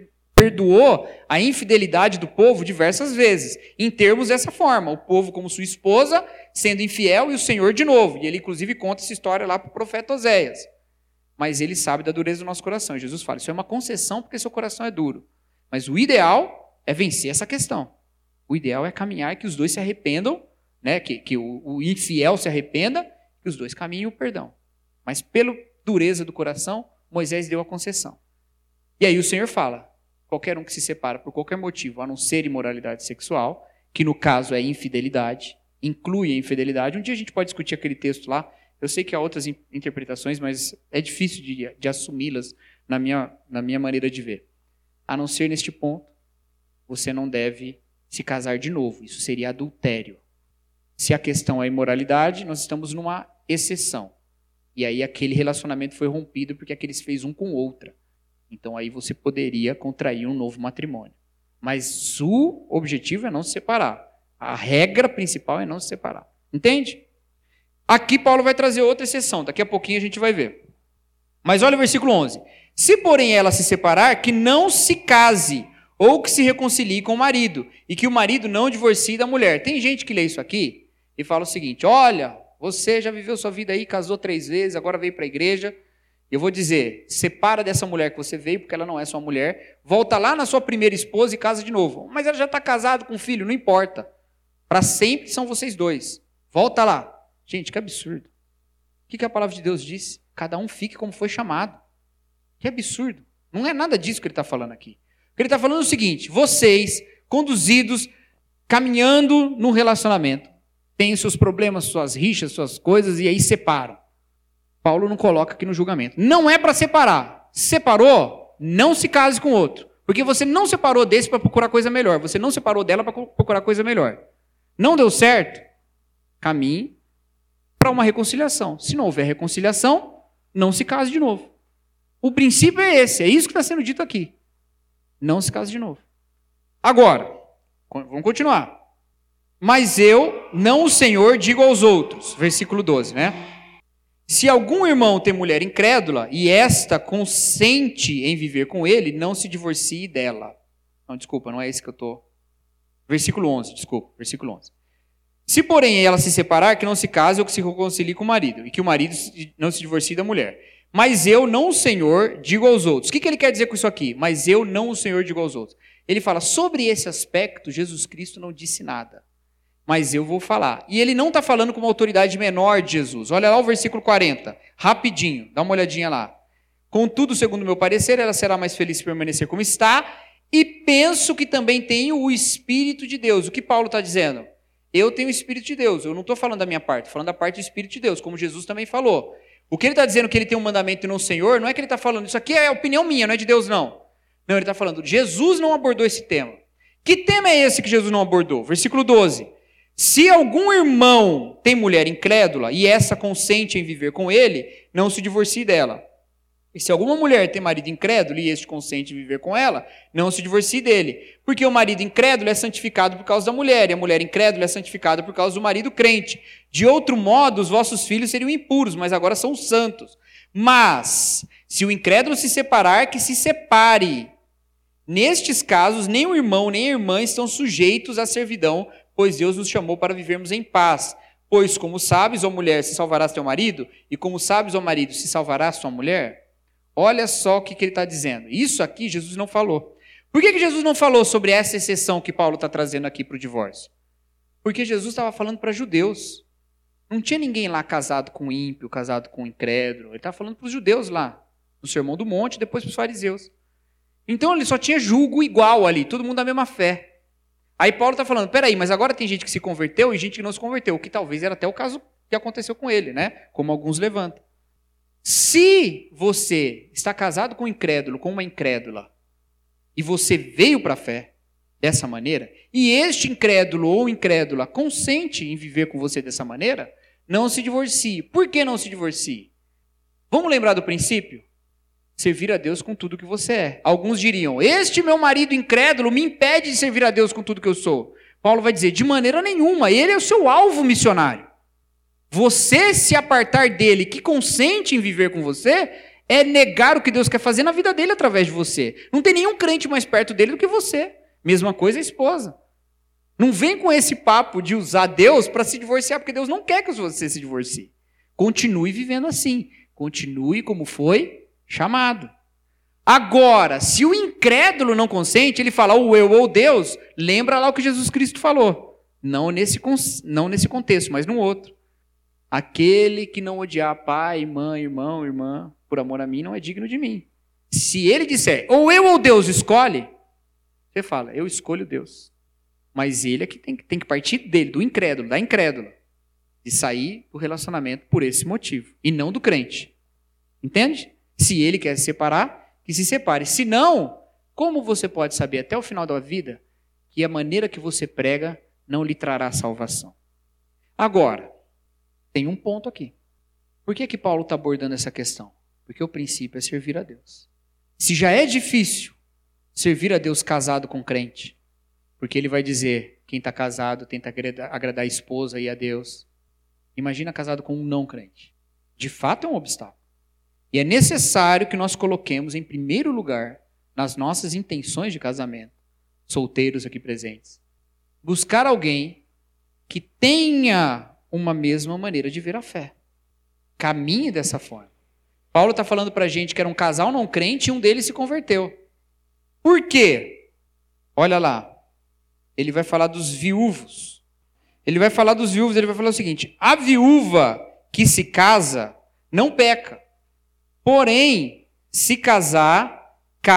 S1: perdoou a infidelidade do povo diversas vezes, em termos dessa forma, o povo como sua esposa, sendo infiel, e o Senhor de novo. E ele, inclusive, conta essa história lá para o profeta Oséias. Mas ele sabe da dureza do nosso coração. E Jesus fala, isso é uma concessão porque seu coração é duro. Mas o ideal é vencer essa questão. O ideal é caminhar, que os dois se arrependam, né? que o infiel se arrependa, que os dois caminhem o perdão. Mas pela dureza do coração, Moisés deu a concessão. E aí o Senhor fala, qualquer um que se separa por qualquer motivo, a não ser imoralidade sexual, que no caso é infidelidade, inclui a infidelidade. Um dia a gente pode discutir aquele texto lá. Eu sei que há outras interpretações, mas é difícil de assumi-las na minha maneira de ver. A não ser neste ponto, você não deve se casar de novo. Isso seria adultério. Se a questão é imoralidade, nós estamos numa exceção. E aí aquele relacionamento foi rompido porque aquele se fez um com outra. Então aí você poderia contrair um novo matrimônio. Mas o objetivo é não se separar. A regra principal é não se separar. Entende? Aqui Paulo vai trazer outra exceção. Daqui a pouquinho a gente vai ver. Mas olha o versículo 11. Se porém ela se separar, que não se case ou que se reconcilie com o marido, e que o marido não divorcie da mulher. Tem gente que lê isso aqui e fala o seguinte, olha, você já viveu sua vida aí, casou 3 vezes, agora veio para a igreja. Eu vou dizer, separa dessa mulher que você veio, porque ela não é sua mulher, volta lá na sua primeira esposa e casa de novo. Mas ela já está casada com um filho, não importa. Para sempre são vocês dois. Volta lá. Gente, que absurdo. O que a palavra de Deus diz? Cada um fique como foi chamado. Que absurdo. Não é nada disso que ele está falando aqui. O que ele está falando é o seguinte, vocês, conduzidos, caminhando num relacionamento, têm os seus problemas, suas rixas, suas coisas, e aí separam. Paulo não coloca aqui no julgamento. Não é para separar. Separou, não se case com outro. Porque você não separou desse para procurar coisa melhor. Você não separou dela para procurar coisa melhor. Não deu certo? Caminhe para uma reconciliação. Se não houver reconciliação, não se case de novo. O princípio é esse. É isso que está sendo dito aqui. Não se case de novo. Agora, vamos continuar. Mas eu, não o Senhor, digo aos outros. Versículo 12, né? Se algum irmão tem mulher incrédula e esta consente em viver com ele, não se divorcie dela. Não, desculpa, não é esse que eu estou... Versículo 11, desculpa, versículo 11. Se, porém, ela se separar, que não se case ou que se reconcilie com o marido, e que o marido não se divorcie da mulher. Mas eu, não o Senhor, digo aos outros. O que ele quer dizer com isso aqui? Mas eu, não o Senhor, digo aos outros. Ele fala, sobre esse aspecto, Jesus Cristo não disse nada. Mas eu vou falar. E ele não está falando com uma autoridade menor de Jesus. Olha lá o versículo 40, rapidinho, dá uma olhadinha lá. Contudo, segundo o meu parecer, ela será mais feliz se permanecer como está, e penso que também tenho o Espírito de Deus. O que Paulo está dizendo? Eu tenho o Espírito de Deus. Eu não estou falando da minha parte, estou falando da parte do Espírito de Deus, como Jesus também falou. O que ele está dizendo que ele tem um mandamento e não o Senhor, não é que ele está falando, isso aqui é opinião minha, não é de Deus não. Não, ele está falando, Jesus não abordou esse tema. Que tema é esse que Jesus não abordou? Versículo 12. Se algum irmão tem mulher incrédula e essa consente em viver com ele, não se divorcie dela. E se alguma mulher tem marido incrédulo e este consente em viver com ela, não se divorcie dele. Porque o marido incrédulo é santificado por causa da mulher, e a mulher incrédula é santificada por causa do marido crente. De outro modo, os vossos filhos seriam impuros, mas agora são santos. Mas, se o incrédulo se separar, que se separe. Nestes casos, nem o irmão nem a irmã estão sujeitos à servidão, pois Deus nos chamou para vivermos em paz. Pois, como sabes, ó mulher, se salvarás teu marido, e como sabes, ó marido, se salvarás tua mulher. Olha só o que ele está dizendo. Isso aqui Jesus não falou. Por que Jesus não falou sobre essa exceção que Paulo está trazendo aqui para o divórcio? Porque Jesus estava falando para judeus. Não tinha ninguém lá casado com ímpio, casado com incrédulo. Ele estava falando para os judeus lá, no Sermão do Monte, depois para os fariseus. Então ele só tinha julgo igual ali, todo mundo da mesma fé. Aí Paulo está falando, peraí, mas agora tem gente que se converteu e gente que não se converteu, o que talvez era até o caso que aconteceu com ele, né? Como alguns levantam. Se você está casado com um incrédulo, com uma incrédula, e você veio para a fé dessa maneira, e este incrédulo ou incrédula consente em viver com você dessa maneira, não se divorcie. Por que não se divorcie? Vamos lembrar do princípio? Servir a Deus com tudo que você é. Alguns diriam, este meu marido incrédulo me impede de servir a Deus com tudo que eu sou. Paulo vai dizer, de maneira nenhuma, ele é o seu alvo missionário. Você se apartar dele, que consente em viver com você, é negar o que Deus quer fazer na vida dele através de você. Não tem nenhum crente mais perto dele do que você. Mesma coisa a esposa. Não vem com esse papo de usar Deus para se divorciar, porque Deus não quer que você se divorcie. Continue vivendo assim. Continue como foi chamado. Agora, se o incrédulo não consente, ele fala ou eu ou Deus, lembra lá o que Jesus Cristo falou. Não nesse contexto, mas no outro. Aquele que não odiar pai, mãe, irmão, irmã, por amor a mim, não é digno de mim. Se ele disser, ou eu ou Deus escolhe, você fala, eu escolho Deus. Mas ele é que tem que partir dele, do incrédulo, da incrédula, de sair do relacionamento por esse motivo, e não do crente. Entende? Se ele quer se separar, que se separe. Se não, como você pode saber até o final da vida que a maneira que você prega não lhe trará salvação? Agora, tem um ponto aqui. Por que Paulo está abordando essa questão? Porque o princípio é servir a Deus. Se já é difícil servir a Deus casado com crente, porque ele vai dizer, quem está casado tenta agradar a esposa e a Deus. Imagina casado com um não crente. De fato é um obstáculo. E é necessário que nós coloquemos em primeiro lugar, nas nossas intenções de casamento, solteiros aqui presentes, buscar alguém que tenha uma mesma maneira de ver a fé. Caminhe dessa forma. Paulo está falando para a gente que era um casal não crente e um deles se converteu. Por quê? Olha lá. Ele vai falar dos viúvos. Ele vai falar o seguinte, a viúva que se casa não peca. Porém, se casar,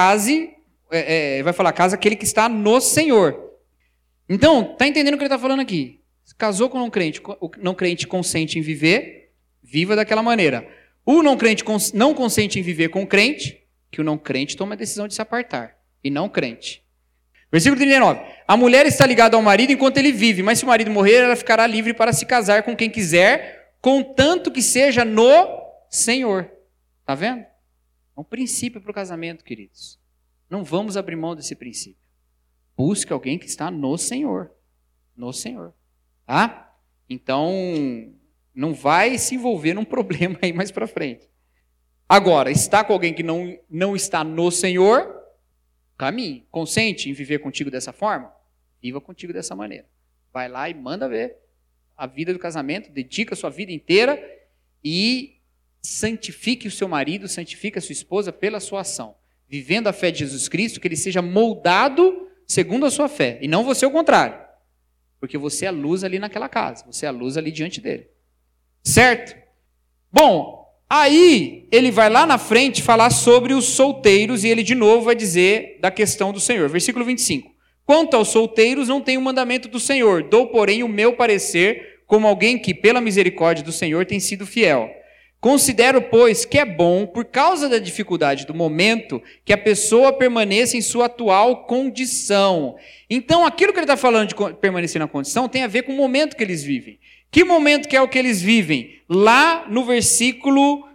S1: vai falar, casa aquele que está no Senhor. Então, está entendendo o que ele está falando aqui? Se casou com um não crente, o não crente consente em viver, viva daquela maneira. O não crente não consente em viver com o crente, que o não crente toma a decisão de se apartar, e não crente. Versículo 39. A mulher está ligada ao marido enquanto ele vive, mas se o marido morrer, ela ficará livre para se casar com quem quiser, contanto que seja no Senhor. Está vendo? É um princípio para o casamento, queridos. Não vamos abrir mão desse princípio. Busque alguém que está no Senhor. No Senhor. Tá? Então, não vai se envolver num problema aí mais para frente. Agora, está com alguém que não está no Senhor, caminhe. Consente em viver contigo dessa forma? Viva contigo dessa maneira. Vai lá e manda ver a vida do casamento, dedica a sua vida inteira e santifique o seu marido, santifique a sua esposa pela sua ação. Vivendo a fé de Jesus Cristo, que ele seja moldado segundo a sua fé. E não você o contrário. Porque você é a luz ali naquela casa. Você é a luz ali diante dele. Certo? Bom, aí ele vai lá na frente falar sobre os solteiros e ele de novo vai dizer da questão do Senhor. Versículo 25. Quanto aos solteiros, não tenho o mandamento do Senhor. Dou, porém, o meu parecer como alguém que, pela misericórdia do Senhor, tem sido fiel. Considero, pois, que é bom, por causa da dificuldade do momento, que a pessoa permaneça em sua atual condição. Então, aquilo que ele está falando de permanecer na condição tem a ver com o momento que eles vivem. Que momento que é o que eles vivem? Lá no versículo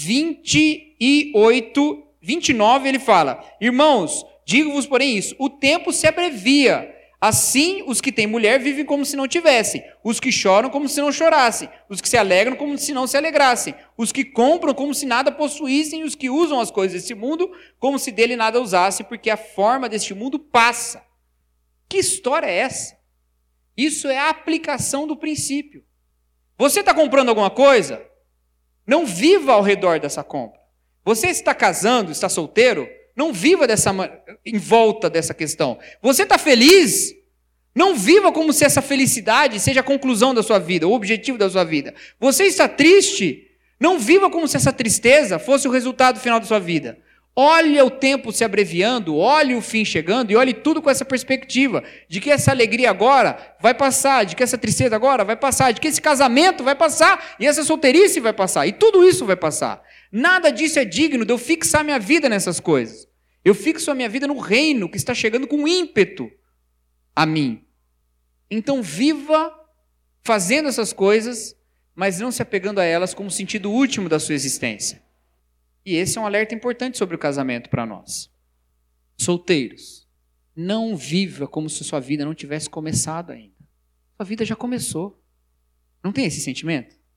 S1: 29, ele fala, irmãos, digo-vos, porém, isso, o tempo se abrevia. Assim, os que têm mulher vivem como se não tivessem, os que choram como se não chorassem, os que se alegram como se não se alegrassem, os que compram como se nada possuíssem, e os que usam as coisas deste mundo como se dele nada usassem, porque a forma deste mundo passa. Que história é essa? Isso é a aplicação do princípio. Você está comprando alguma coisa? Não viva ao redor dessa compra. Você está casando, está solteiro? Não viva em volta dessa questão. Você está feliz? Não viva como se essa felicidade seja a conclusão da sua vida, o objetivo da sua vida. Você está triste? Não viva como se essa tristeza fosse o resultado final da sua vida. Olhe o tempo se abreviando, olhe o fim chegando e olhe tudo com essa perspectiva de que essa alegria agora vai passar, de que essa tristeza agora vai passar, de que esse casamento vai passar e essa solteirice vai passar e tudo isso vai passar. Nada disso é digno de eu fixar minha vida nessas coisas. Eu fixo a minha vida no reino que está chegando com ímpeto a mim. Então viva fazendo essas coisas, mas não se apegando a elas como sentido último da sua existência. E esse é um alerta importante sobre o casamento para nós. Solteiros, não viva como se sua vida não tivesse começado ainda. Sua vida já começou. Não tem esse sentimento?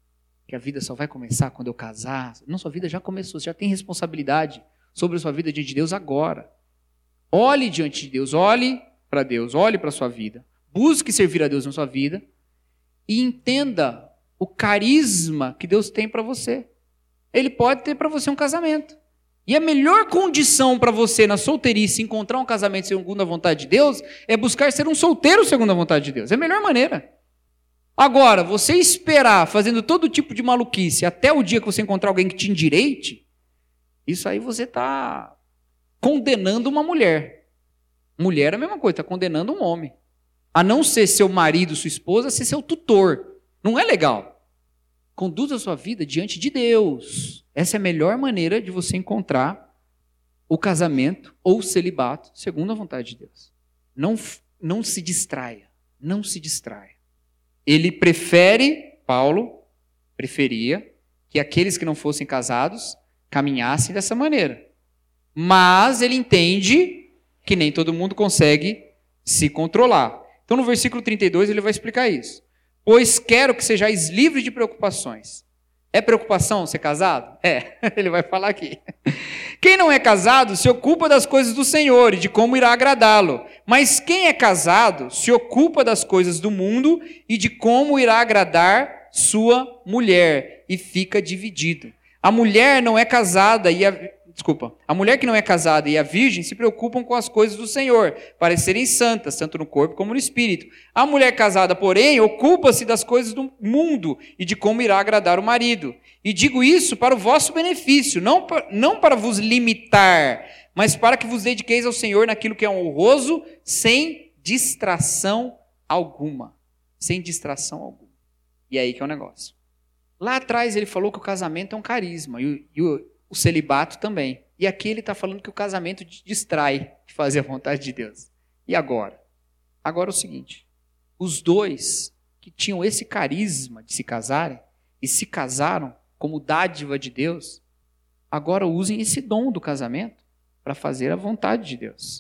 S1: que a vida só vai começar quando eu casar. Não, sua vida já começou, você já tem responsabilidade sobre a sua vida diante de Deus agora. Olhe diante de Deus, olhe para Deus, olhe para a sua vida. Busque servir a Deus na sua vida e entenda o carisma que Deus tem para você. Ele pode ter para você um casamento. E a melhor condição para você na solteirice encontrar um casamento segundo a vontade de Deus é buscar ser um solteiro segundo a vontade de Deus. É a melhor maneira. Agora, você esperar fazendo todo tipo de maluquice até o dia que você encontrar alguém que te endireite, isso aí você está condenando uma mulher. Mulher é a mesma coisa, está condenando um homem. A não ser seu marido, sua esposa, ser seu tutor. Não é legal. Conduza a sua vida diante de Deus. Essa é a melhor maneira de você encontrar o casamento ou o celibato segundo a vontade de Deus. Não se distraia. Não se distraia. Ele Paulo preferia que aqueles que não fossem casados caminhassem dessa maneira. Mas ele entende que nem todo mundo consegue se controlar. Então no versículo 32 ele vai explicar isso. Pois quero que sejais livres de preocupações. É preocupação ser casado? É, ele vai falar aqui. Quem não é casado se ocupa das coisas do Senhor e de como irá agradá-lo. Mas quem é casado se ocupa das coisas do mundo e de como irá agradar sua mulher. E fica dividido. A mulher não é casada a mulher que não é casada e a virgem se preocupam com as coisas do Senhor, para serem santas, tanto no corpo como no espírito. A mulher casada, porém, ocupa-se das coisas do mundo e de como irá agradar o marido. E digo isso para o vosso benefício, não para vos limitar, mas para que vos dediqueis ao Senhor naquilo que é honroso, sem distração alguma. Sem distração alguma. E aí que é o negócio. Lá atrás ele falou que o casamento é um carisma, e o celibato também. E aqui ele está falando que o casamento distrai de fazer a vontade de Deus. E agora? Agora é o seguinte, os dois que tinham esse carisma de se casarem, e se casaram como dádiva de Deus, agora usem esse dom do casamento para fazer a vontade de Deus.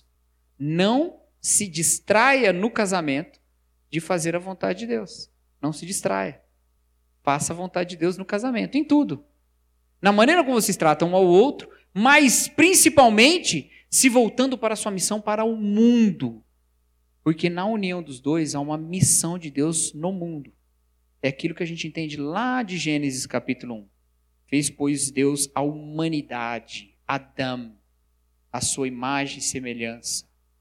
S1: Não se distraia no casamento de fazer a vontade de Deus. Não se distraia. Faça a vontade de Deus no casamento, em tudo. Na maneira como vocês tratam um ao outro, mas principalmente se voltando para a sua missão para o mundo. Porque na união dos dois há uma missão de Deus no mundo. É aquilo que a gente entende lá de Gênesis capítulo 1. Fez, pois, Deus a humanidade, Adão, a sua imagem e semelhança.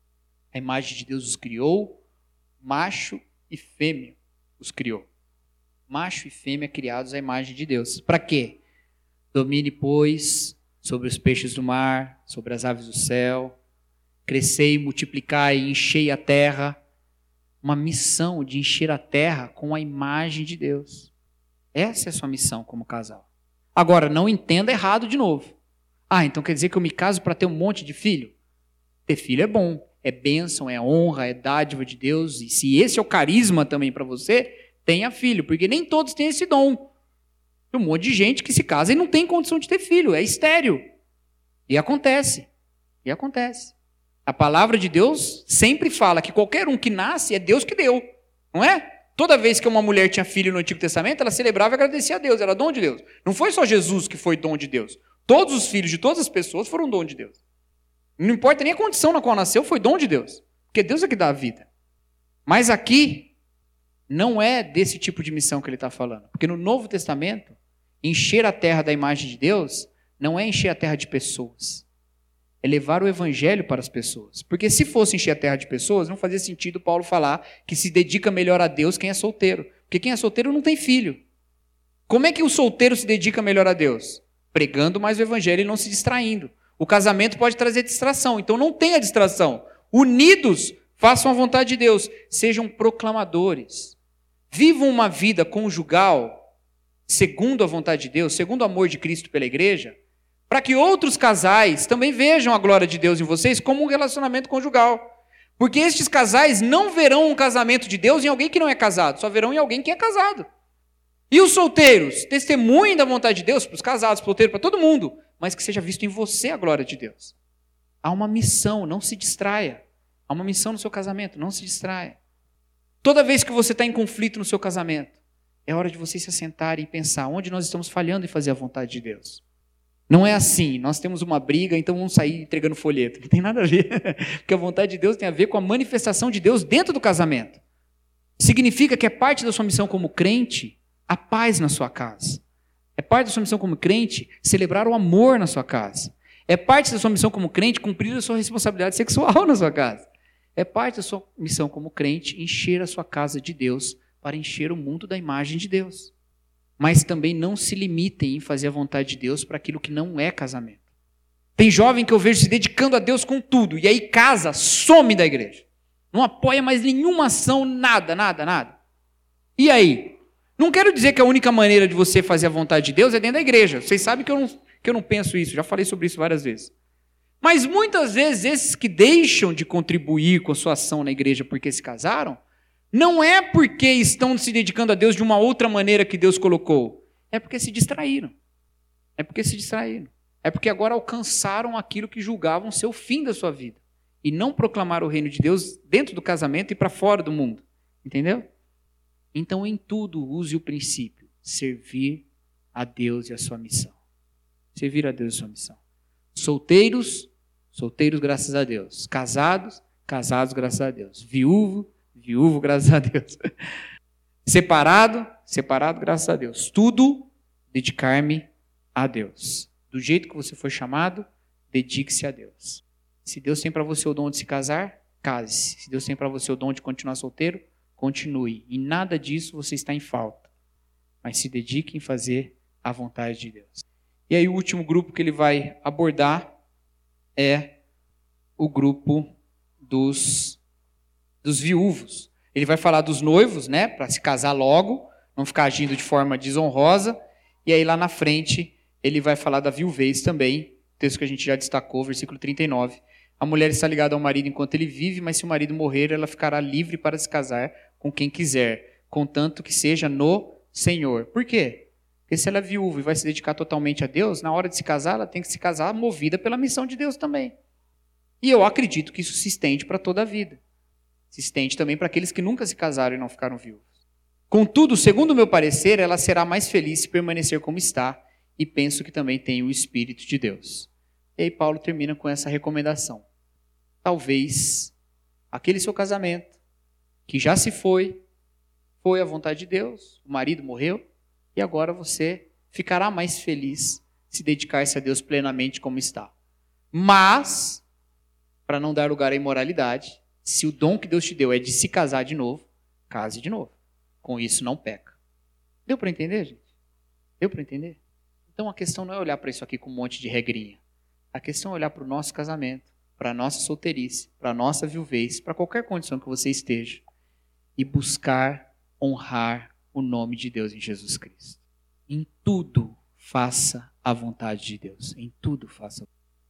S1: A imagem de Deus os criou, macho e fêmea os criou. Macho e fêmea criados à imagem de Deus. Para quê? Domine, pois, sobre os peixes do mar, sobre as aves do céu, crescei, multiplicai e enchei a terra. Uma missão de encher a terra com a imagem de Deus. Essa é a sua missão como casal. Agora, não entenda errado de novo. Então quer dizer que eu me caso para ter um monte de filho? Ter filho é bom, é bênção, é honra, é dádiva de Deus. E se esse é o carisma também para você, tenha filho, porque nem todos têm esse dom. Tem um monte de gente que se casa e não tem condição de ter filho, é estéril. E acontece. A palavra de Deus sempre fala que qualquer um que nasce é Deus que deu, não é? Toda vez que uma mulher tinha filho no Antigo Testamento, ela celebrava e agradecia a Deus, era dom de Deus. Não foi só Jesus que foi dom de Deus. Todos os filhos de todas as pessoas foram dom de Deus. Não importa nem a condição na qual nasceu, foi dom de Deus. Porque Deus é que dá a vida. Mas aqui, não é desse tipo de missão que ele está falando. Porque no Novo Testamento, encher a terra da imagem de Deus não é encher a terra de pessoas. É levar o evangelho para as pessoas. Porque se fosse encher a terra de pessoas, não fazia sentido Paulo falar que se dedica melhor a Deus quem é solteiro. Porque quem é solteiro não tem filho. Como é que o solteiro se dedica melhor a Deus? Pregando mais o evangelho e não se distraindo. O casamento pode trazer distração, então não tenha distração. Unidos, façam a vontade de Deus. Sejam proclamadores. Vivam uma vida conjugal, segundo a vontade de Deus, segundo o amor de Cristo pela igreja, para que outros casais também vejam a glória de Deus em vocês como um relacionamento conjugal. Porque estes casais não verão um casamento de Deus em alguém que não é casado, só verão em alguém que é casado. E os solteiros, testemunhem da vontade de Deus para os casados, para os solteiros, para todo mundo, mas que seja visto em você a glória de Deus. Há uma missão, não se distraia. Há uma missão no seu casamento, não se distraia. Toda vez que você está em conflito no seu casamento, É hora de vocês se assentarem e pensar onde nós estamos falhando em fazer a vontade de Deus. Não é assim, nós temos uma briga, então vamos sair entregando folheto. Não tem nada a ver. Porque a vontade de Deus tem a ver com a manifestação de Deus dentro do casamento. Significa que é parte da sua missão como crente a paz na sua casa. É parte da sua missão como crente celebrar o amor na sua casa. É parte da sua missão como crente cumprir a sua responsabilidade sexual na sua casa. É parte da sua missão como crente encher a sua casa de Deus para encher o mundo da imagem de Deus. Mas também não se limitem em fazer a vontade de Deus para aquilo que não é casamento. Tem jovem que eu vejo se dedicando a Deus com tudo, e aí casa, some da igreja. Não apoia mais nenhuma ação, nada. E aí? Não quero dizer que a única maneira de você fazer a vontade de Deus é dentro da igreja. Vocês sabem que eu não penso isso, já falei sobre isso várias vezes. Mas muitas vezes esses que deixam de contribuir com a sua ação na igreja porque se casaram, não é porque estão se dedicando a Deus de uma outra maneira que Deus colocou. É porque se distraíram. É porque agora alcançaram aquilo que julgavam ser o fim da sua vida. E não proclamaram o reino de Deus dentro do casamento e para fora do mundo. Entendeu? Então, em tudo, use o princípio. Servir a Deus e a sua missão. Servir a Deus e a sua missão. Solteiros, graças a Deus. Casados, graças a Deus. Viúvo, graças a Deus. Separado, graças a Deus. Tudo, dedicar-me a Deus. Do jeito que você foi chamado, dedique-se a Deus. Se Deus tem para você o dom de se casar, case-se. Se Deus tem para você o dom de continuar solteiro, continue. Em nada disso você está em falta. Mas se dedique em fazer a vontade de Deus. E aí o último grupo que ele vai abordar é o grupo dos viúvos. Ele vai falar dos noivos, né, para se casar logo, não ficar agindo de forma desonrosa. E aí lá na frente ele vai falar da viuvez também, texto que a gente já destacou, versículo 39. A mulher está ligada ao marido enquanto ele vive, mas se o marido morrer, ela ficará livre para se casar com quem quiser, contanto que seja no Senhor. Por quê? Porque se ela é viúva e vai se dedicar totalmente a Deus, na hora de se casar, ela tem que se casar movida pela missão de Deus também. E eu acredito que isso se estende para toda a vida. Se estende também para aqueles que nunca se casaram e não ficaram viúvos. Contudo, segundo o meu parecer, ela será mais feliz se permanecer como está, e penso que também tem o Espírito de Deus. E aí Paulo termina com essa recomendação. Talvez aquele seu casamento, que já se foi a vontade de Deus, o marido morreu, e agora você ficará mais feliz se dedicar-se a Deus plenamente como está. Mas, para não dar lugar à imoralidade, se o dom que Deus te deu é de se casar de novo, case de novo. Com isso não peca. Deu para entender, gente? Deu para entender? Então a questão não é olhar para isso aqui com um monte de regrinha. A questão é olhar para o nosso casamento, para a nossa solteirice, para a nossa viuvez, para qualquer condição que você esteja, e buscar honrar o nome de Deus em Jesus Cristo. Em tudo faça a vontade de Deus. Em tudo faça.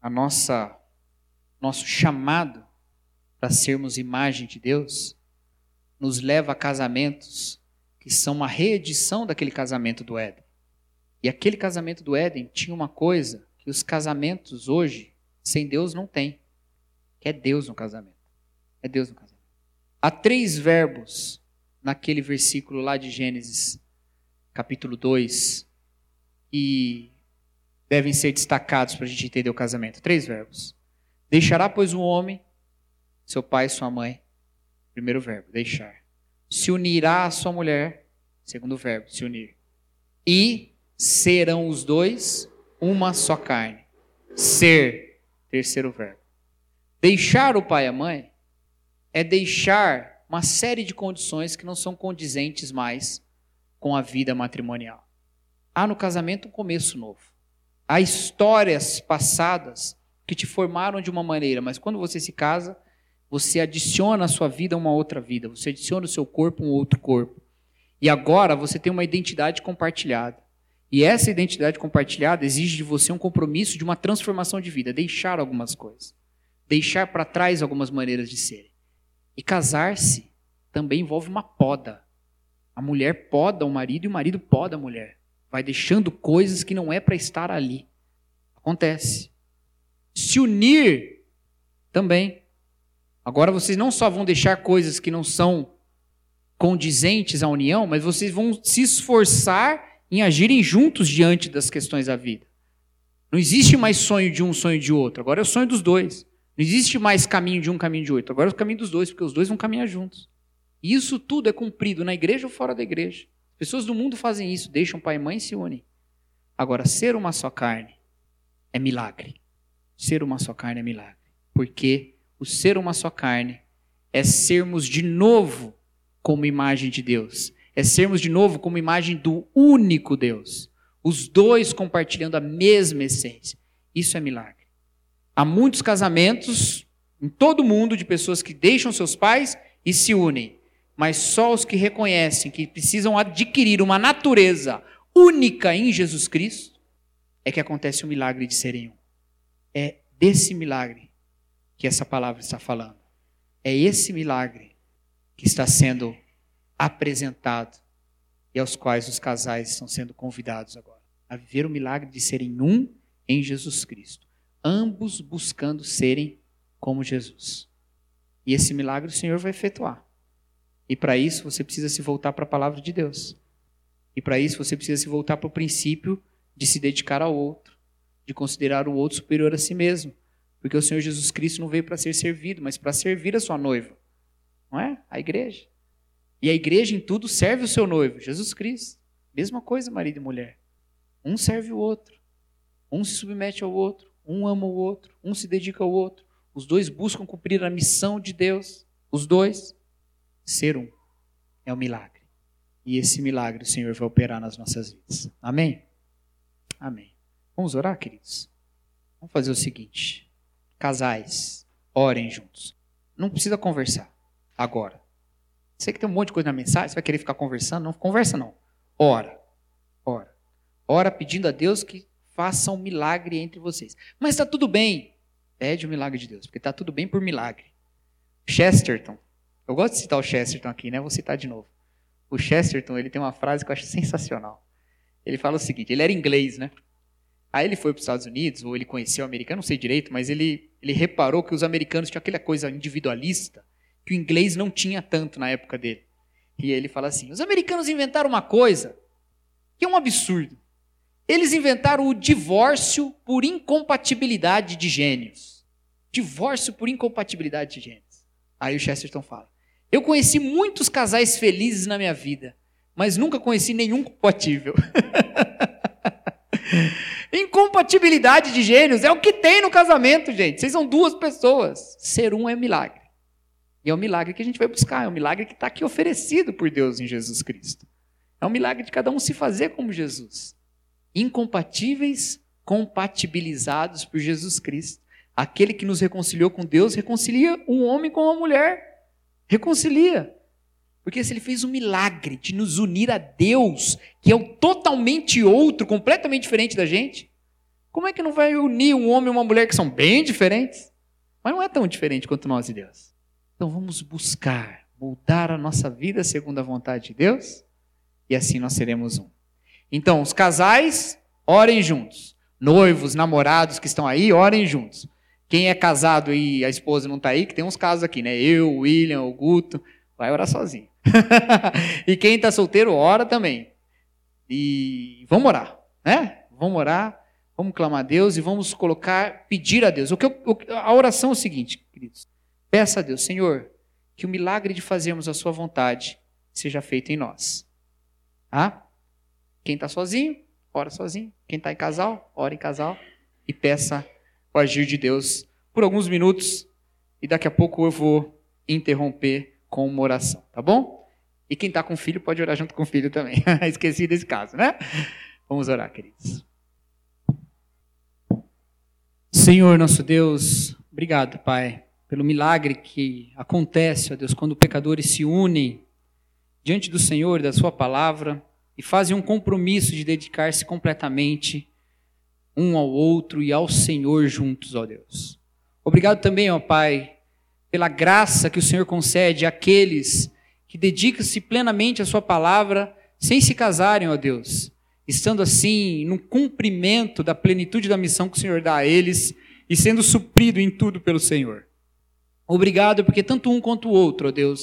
S1: Nosso chamado para sermos imagem de Deus nos leva a casamentos que são uma reedição daquele casamento do Éden. E aquele casamento do Éden tinha uma coisa que os casamentos hoje, sem Deus, não têm. Que é Deus no casamento. É Deus no casamento. Há 3 verbos naquele versículo lá de Gênesis, capítulo 2, e devem ser destacados para a gente entender o casamento. 3 verbos. Deixará, pois, o homem, seu pai e sua mãe. Primeiro verbo, deixar. Se unirá à sua mulher. Segundo verbo, se unir. E serão os dois uma só carne. Ser, terceiro verbo. Deixar o pai e a mãe é deixar uma série de condições que não são condizentes mais com a vida matrimonial. Há no casamento um começo novo. Há histórias passadas que te formaram de uma maneira, mas quando você se casa, você adiciona à sua vida uma outra vida. Você adiciona ao seu corpo um outro corpo. E agora você tem uma identidade compartilhada. E essa identidade compartilhada exige de você um compromisso de uma transformação de vida. Deixar algumas coisas. Deixar para trás algumas maneiras de ser. E casar-se também envolve uma poda. A mulher poda o marido e o marido poda a mulher. Vai deixando coisas que não é para estar ali. Acontece. Se unir também. Agora vocês não só vão deixar coisas que não são condizentes à união, mas vocês vão se esforçar em agirem juntos diante das questões da vida. Não existe mais sonho de um, sonho de outro. Agora é o sonho dos dois. Não existe mais caminho de um, caminho de outro. Agora é o caminho dos dois, porque os dois vão caminhar juntos. E isso tudo é cumprido na igreja ou fora da igreja. As pessoas do mundo fazem isso, deixam pai e mãe e se unem. Agora, ser uma só carne é milagre. Ser uma só carne é milagre. Porque o ser uma só carne é sermos de novo como imagem de Deus. É sermos de novo como imagem do único Deus. Os dois compartilhando a mesma essência. Isso é milagre. Há muitos casamentos em todo o mundo de pessoas que deixam seus pais e se unem. Mas só os que reconhecem que precisam adquirir uma natureza única em Jesus Cristo é que acontece o milagre de serem um. É desse milagre que essa palavra está falando. É esse milagre que está sendo apresentado e aos quais os casais estão sendo convidados agora a viver o milagre de serem um em Jesus Cristo, ambos buscando serem como Jesus. E esse milagre o Senhor vai efetuar. E para isso você precisa se voltar para a palavra de Deus. E para isso você precisa se voltar para o princípio de se dedicar ao outro, de considerar o outro superior a si mesmo. Porque o Senhor Jesus Cristo não veio para ser servido, mas para servir a sua noiva. Não é? A igreja. E a igreja em tudo serve o seu noivo, Jesus Cristo. Mesma coisa, marido e mulher. Um serve o outro. Um se submete ao outro. Um ama o outro. Um se dedica ao outro. Os dois buscam cumprir a missão de Deus. Os dois. Ser um é um milagre. E esse milagre o Senhor vai operar nas nossas vidas. Amém? Amém. Vamos orar, queridos? Vamos fazer o seguinte. Casais, orem juntos. Não precisa conversar agora. Sei que tem um monte de coisa na mensagem, você vai querer ficar conversando? Não conversa não. Ora. Ora. Ora pedindo a Deus que faça um milagre entre vocês. Mas está tudo bem. Pede o milagre de Deus, porque está tudo bem por milagre. Chesterton. Eu gosto de citar o Chesterton aqui, né? Vou citar de novo. O Chesterton, ele tem uma frase que eu acho sensacional. Ele fala o seguinte, ele era inglês, né? Aí ele foi para os Estados Unidos, ou ele conheceu o americano, não sei direito, mas ele reparou que os americanos tinham aquela coisa individualista que o inglês não tinha tanto na época dele. E ele fala assim, os americanos inventaram uma coisa que é um absurdo. Eles inventaram o divórcio por incompatibilidade de gênios. Divórcio por incompatibilidade de gênios. Aí o Chesterton fala, eu conheci muitos casais felizes na minha vida, mas nunca conheci nenhum compatível. Incompatibilidade de gênios é o que tem no casamento, gente. Vocês são duas pessoas. Ser um é milagre. E é um milagre que a gente vai buscar. É um milagre que está aqui oferecido por Deus em Jesus Cristo. É um milagre de cada um se fazer como Jesus. Incompatíveis, compatibilizados por Jesus Cristo. Aquele que nos reconciliou com Deus, reconcilia um homem com uma mulher. Reconcilia. Porque se ele fez um milagre de nos unir a Deus, que é o totalmente outro, completamente diferente da gente, como é que não vai unir um homem e uma mulher que são bem diferentes? Mas não é tão diferente quanto nós e Deus. Então vamos buscar mudar a nossa vida segundo a vontade de Deus, e assim nós seremos um. Então, os casais, orem juntos. Noivos, namorados que estão aí, orem juntos. Quem é casado e a esposa não está aí, que tem uns casos aqui, né? Eu, o William, o Guto, vai orar sozinho. E quem está solteiro, ora também. E vamos orar, né? Vamos orar, vamos clamar a Deus e vamos pedir a Deus. A oração é o seguinte, queridos. Peça a Deus, Senhor, que o milagre de fazermos a sua vontade seja feito em nós. Ah? Quem está sozinho, ora sozinho. Quem está em casal, ora em casal. E peça o agir de Deus por alguns minutos. E daqui a pouco eu vou interromper com uma oração, tá bom? E quem está com filho pode orar junto com o filho também. Esqueci desse caso, né? Vamos orar, queridos. Senhor, nosso Deus, obrigado, Pai, pelo milagre que acontece, ó Deus, quando pecadores se unem diante do Senhor, da sua palavra, e fazem um compromisso de dedicar-se completamente um ao outro e ao Senhor juntos, ó Deus. Obrigado também, ó Pai, pela graça que o Senhor concede àqueles que dedicam-se plenamente à sua palavra, sem se casarem, ó Deus, estando assim no cumprimento da plenitude da missão que o Senhor dá a eles e sendo suprido em tudo pelo Senhor. Obrigado, porque tanto um quanto o outro, ó Deus,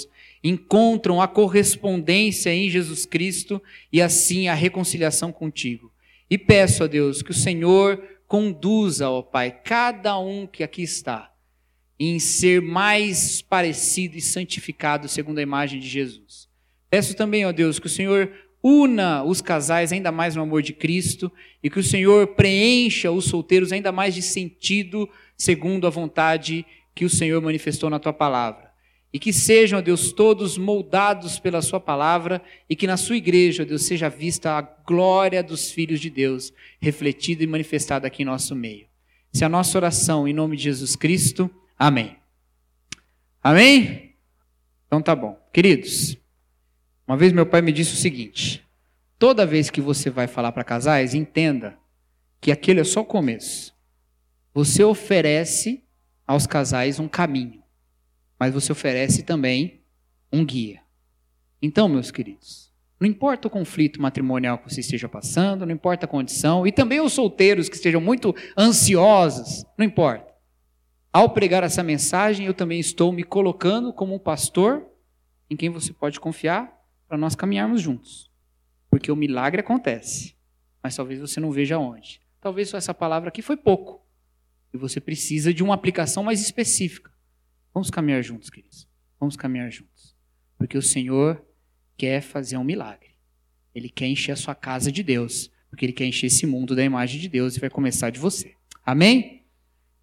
S1: encontram a correspondência em Jesus Cristo e assim a reconciliação contigo. E peço a Deus que o Senhor conduza, ó Pai, cada um que aqui está em ser mais parecido e santificado segundo a imagem de Jesus. Peço também, ó Deus, que o Senhor una os casais ainda mais no amor de Cristo e que o Senhor preencha os solteiros ainda mais de sentido segundo a vontade que o Senhor manifestou na Tua palavra. E que sejam, ó Deus, todos moldados pela Sua palavra e que na Sua igreja, ó Deus, seja vista a glória dos filhos de Deus, refletida e manifestada aqui em nosso meio. Essa é a nossa oração, em nome de Jesus Cristo. Amém. Amém? Então tá bom. Queridos, uma vez meu pai me disse o seguinte: toda vez que você vai falar para casais, entenda que aquele é só o começo. Você oferece aos casais um caminho, mas você oferece também um guia. Então, meus queridos, não importa o conflito matrimonial que você esteja passando, não importa a condição, e também os solteiros que estejam muito ansiosos, não importa. Ao pregar essa mensagem, eu também estou me colocando como um pastor em quem você pode confiar para nós caminharmos juntos. Porque o milagre acontece, mas talvez você não veja onde. Talvez só essa palavra aqui foi pouco. E você precisa de uma aplicação mais específica. Vamos caminhar juntos, queridos. Vamos caminhar juntos. Porque o Senhor quer fazer um milagre. Ele quer encher a sua casa de Deus. Porque Ele quer encher esse mundo da imagem de Deus e vai começar de você. Amém?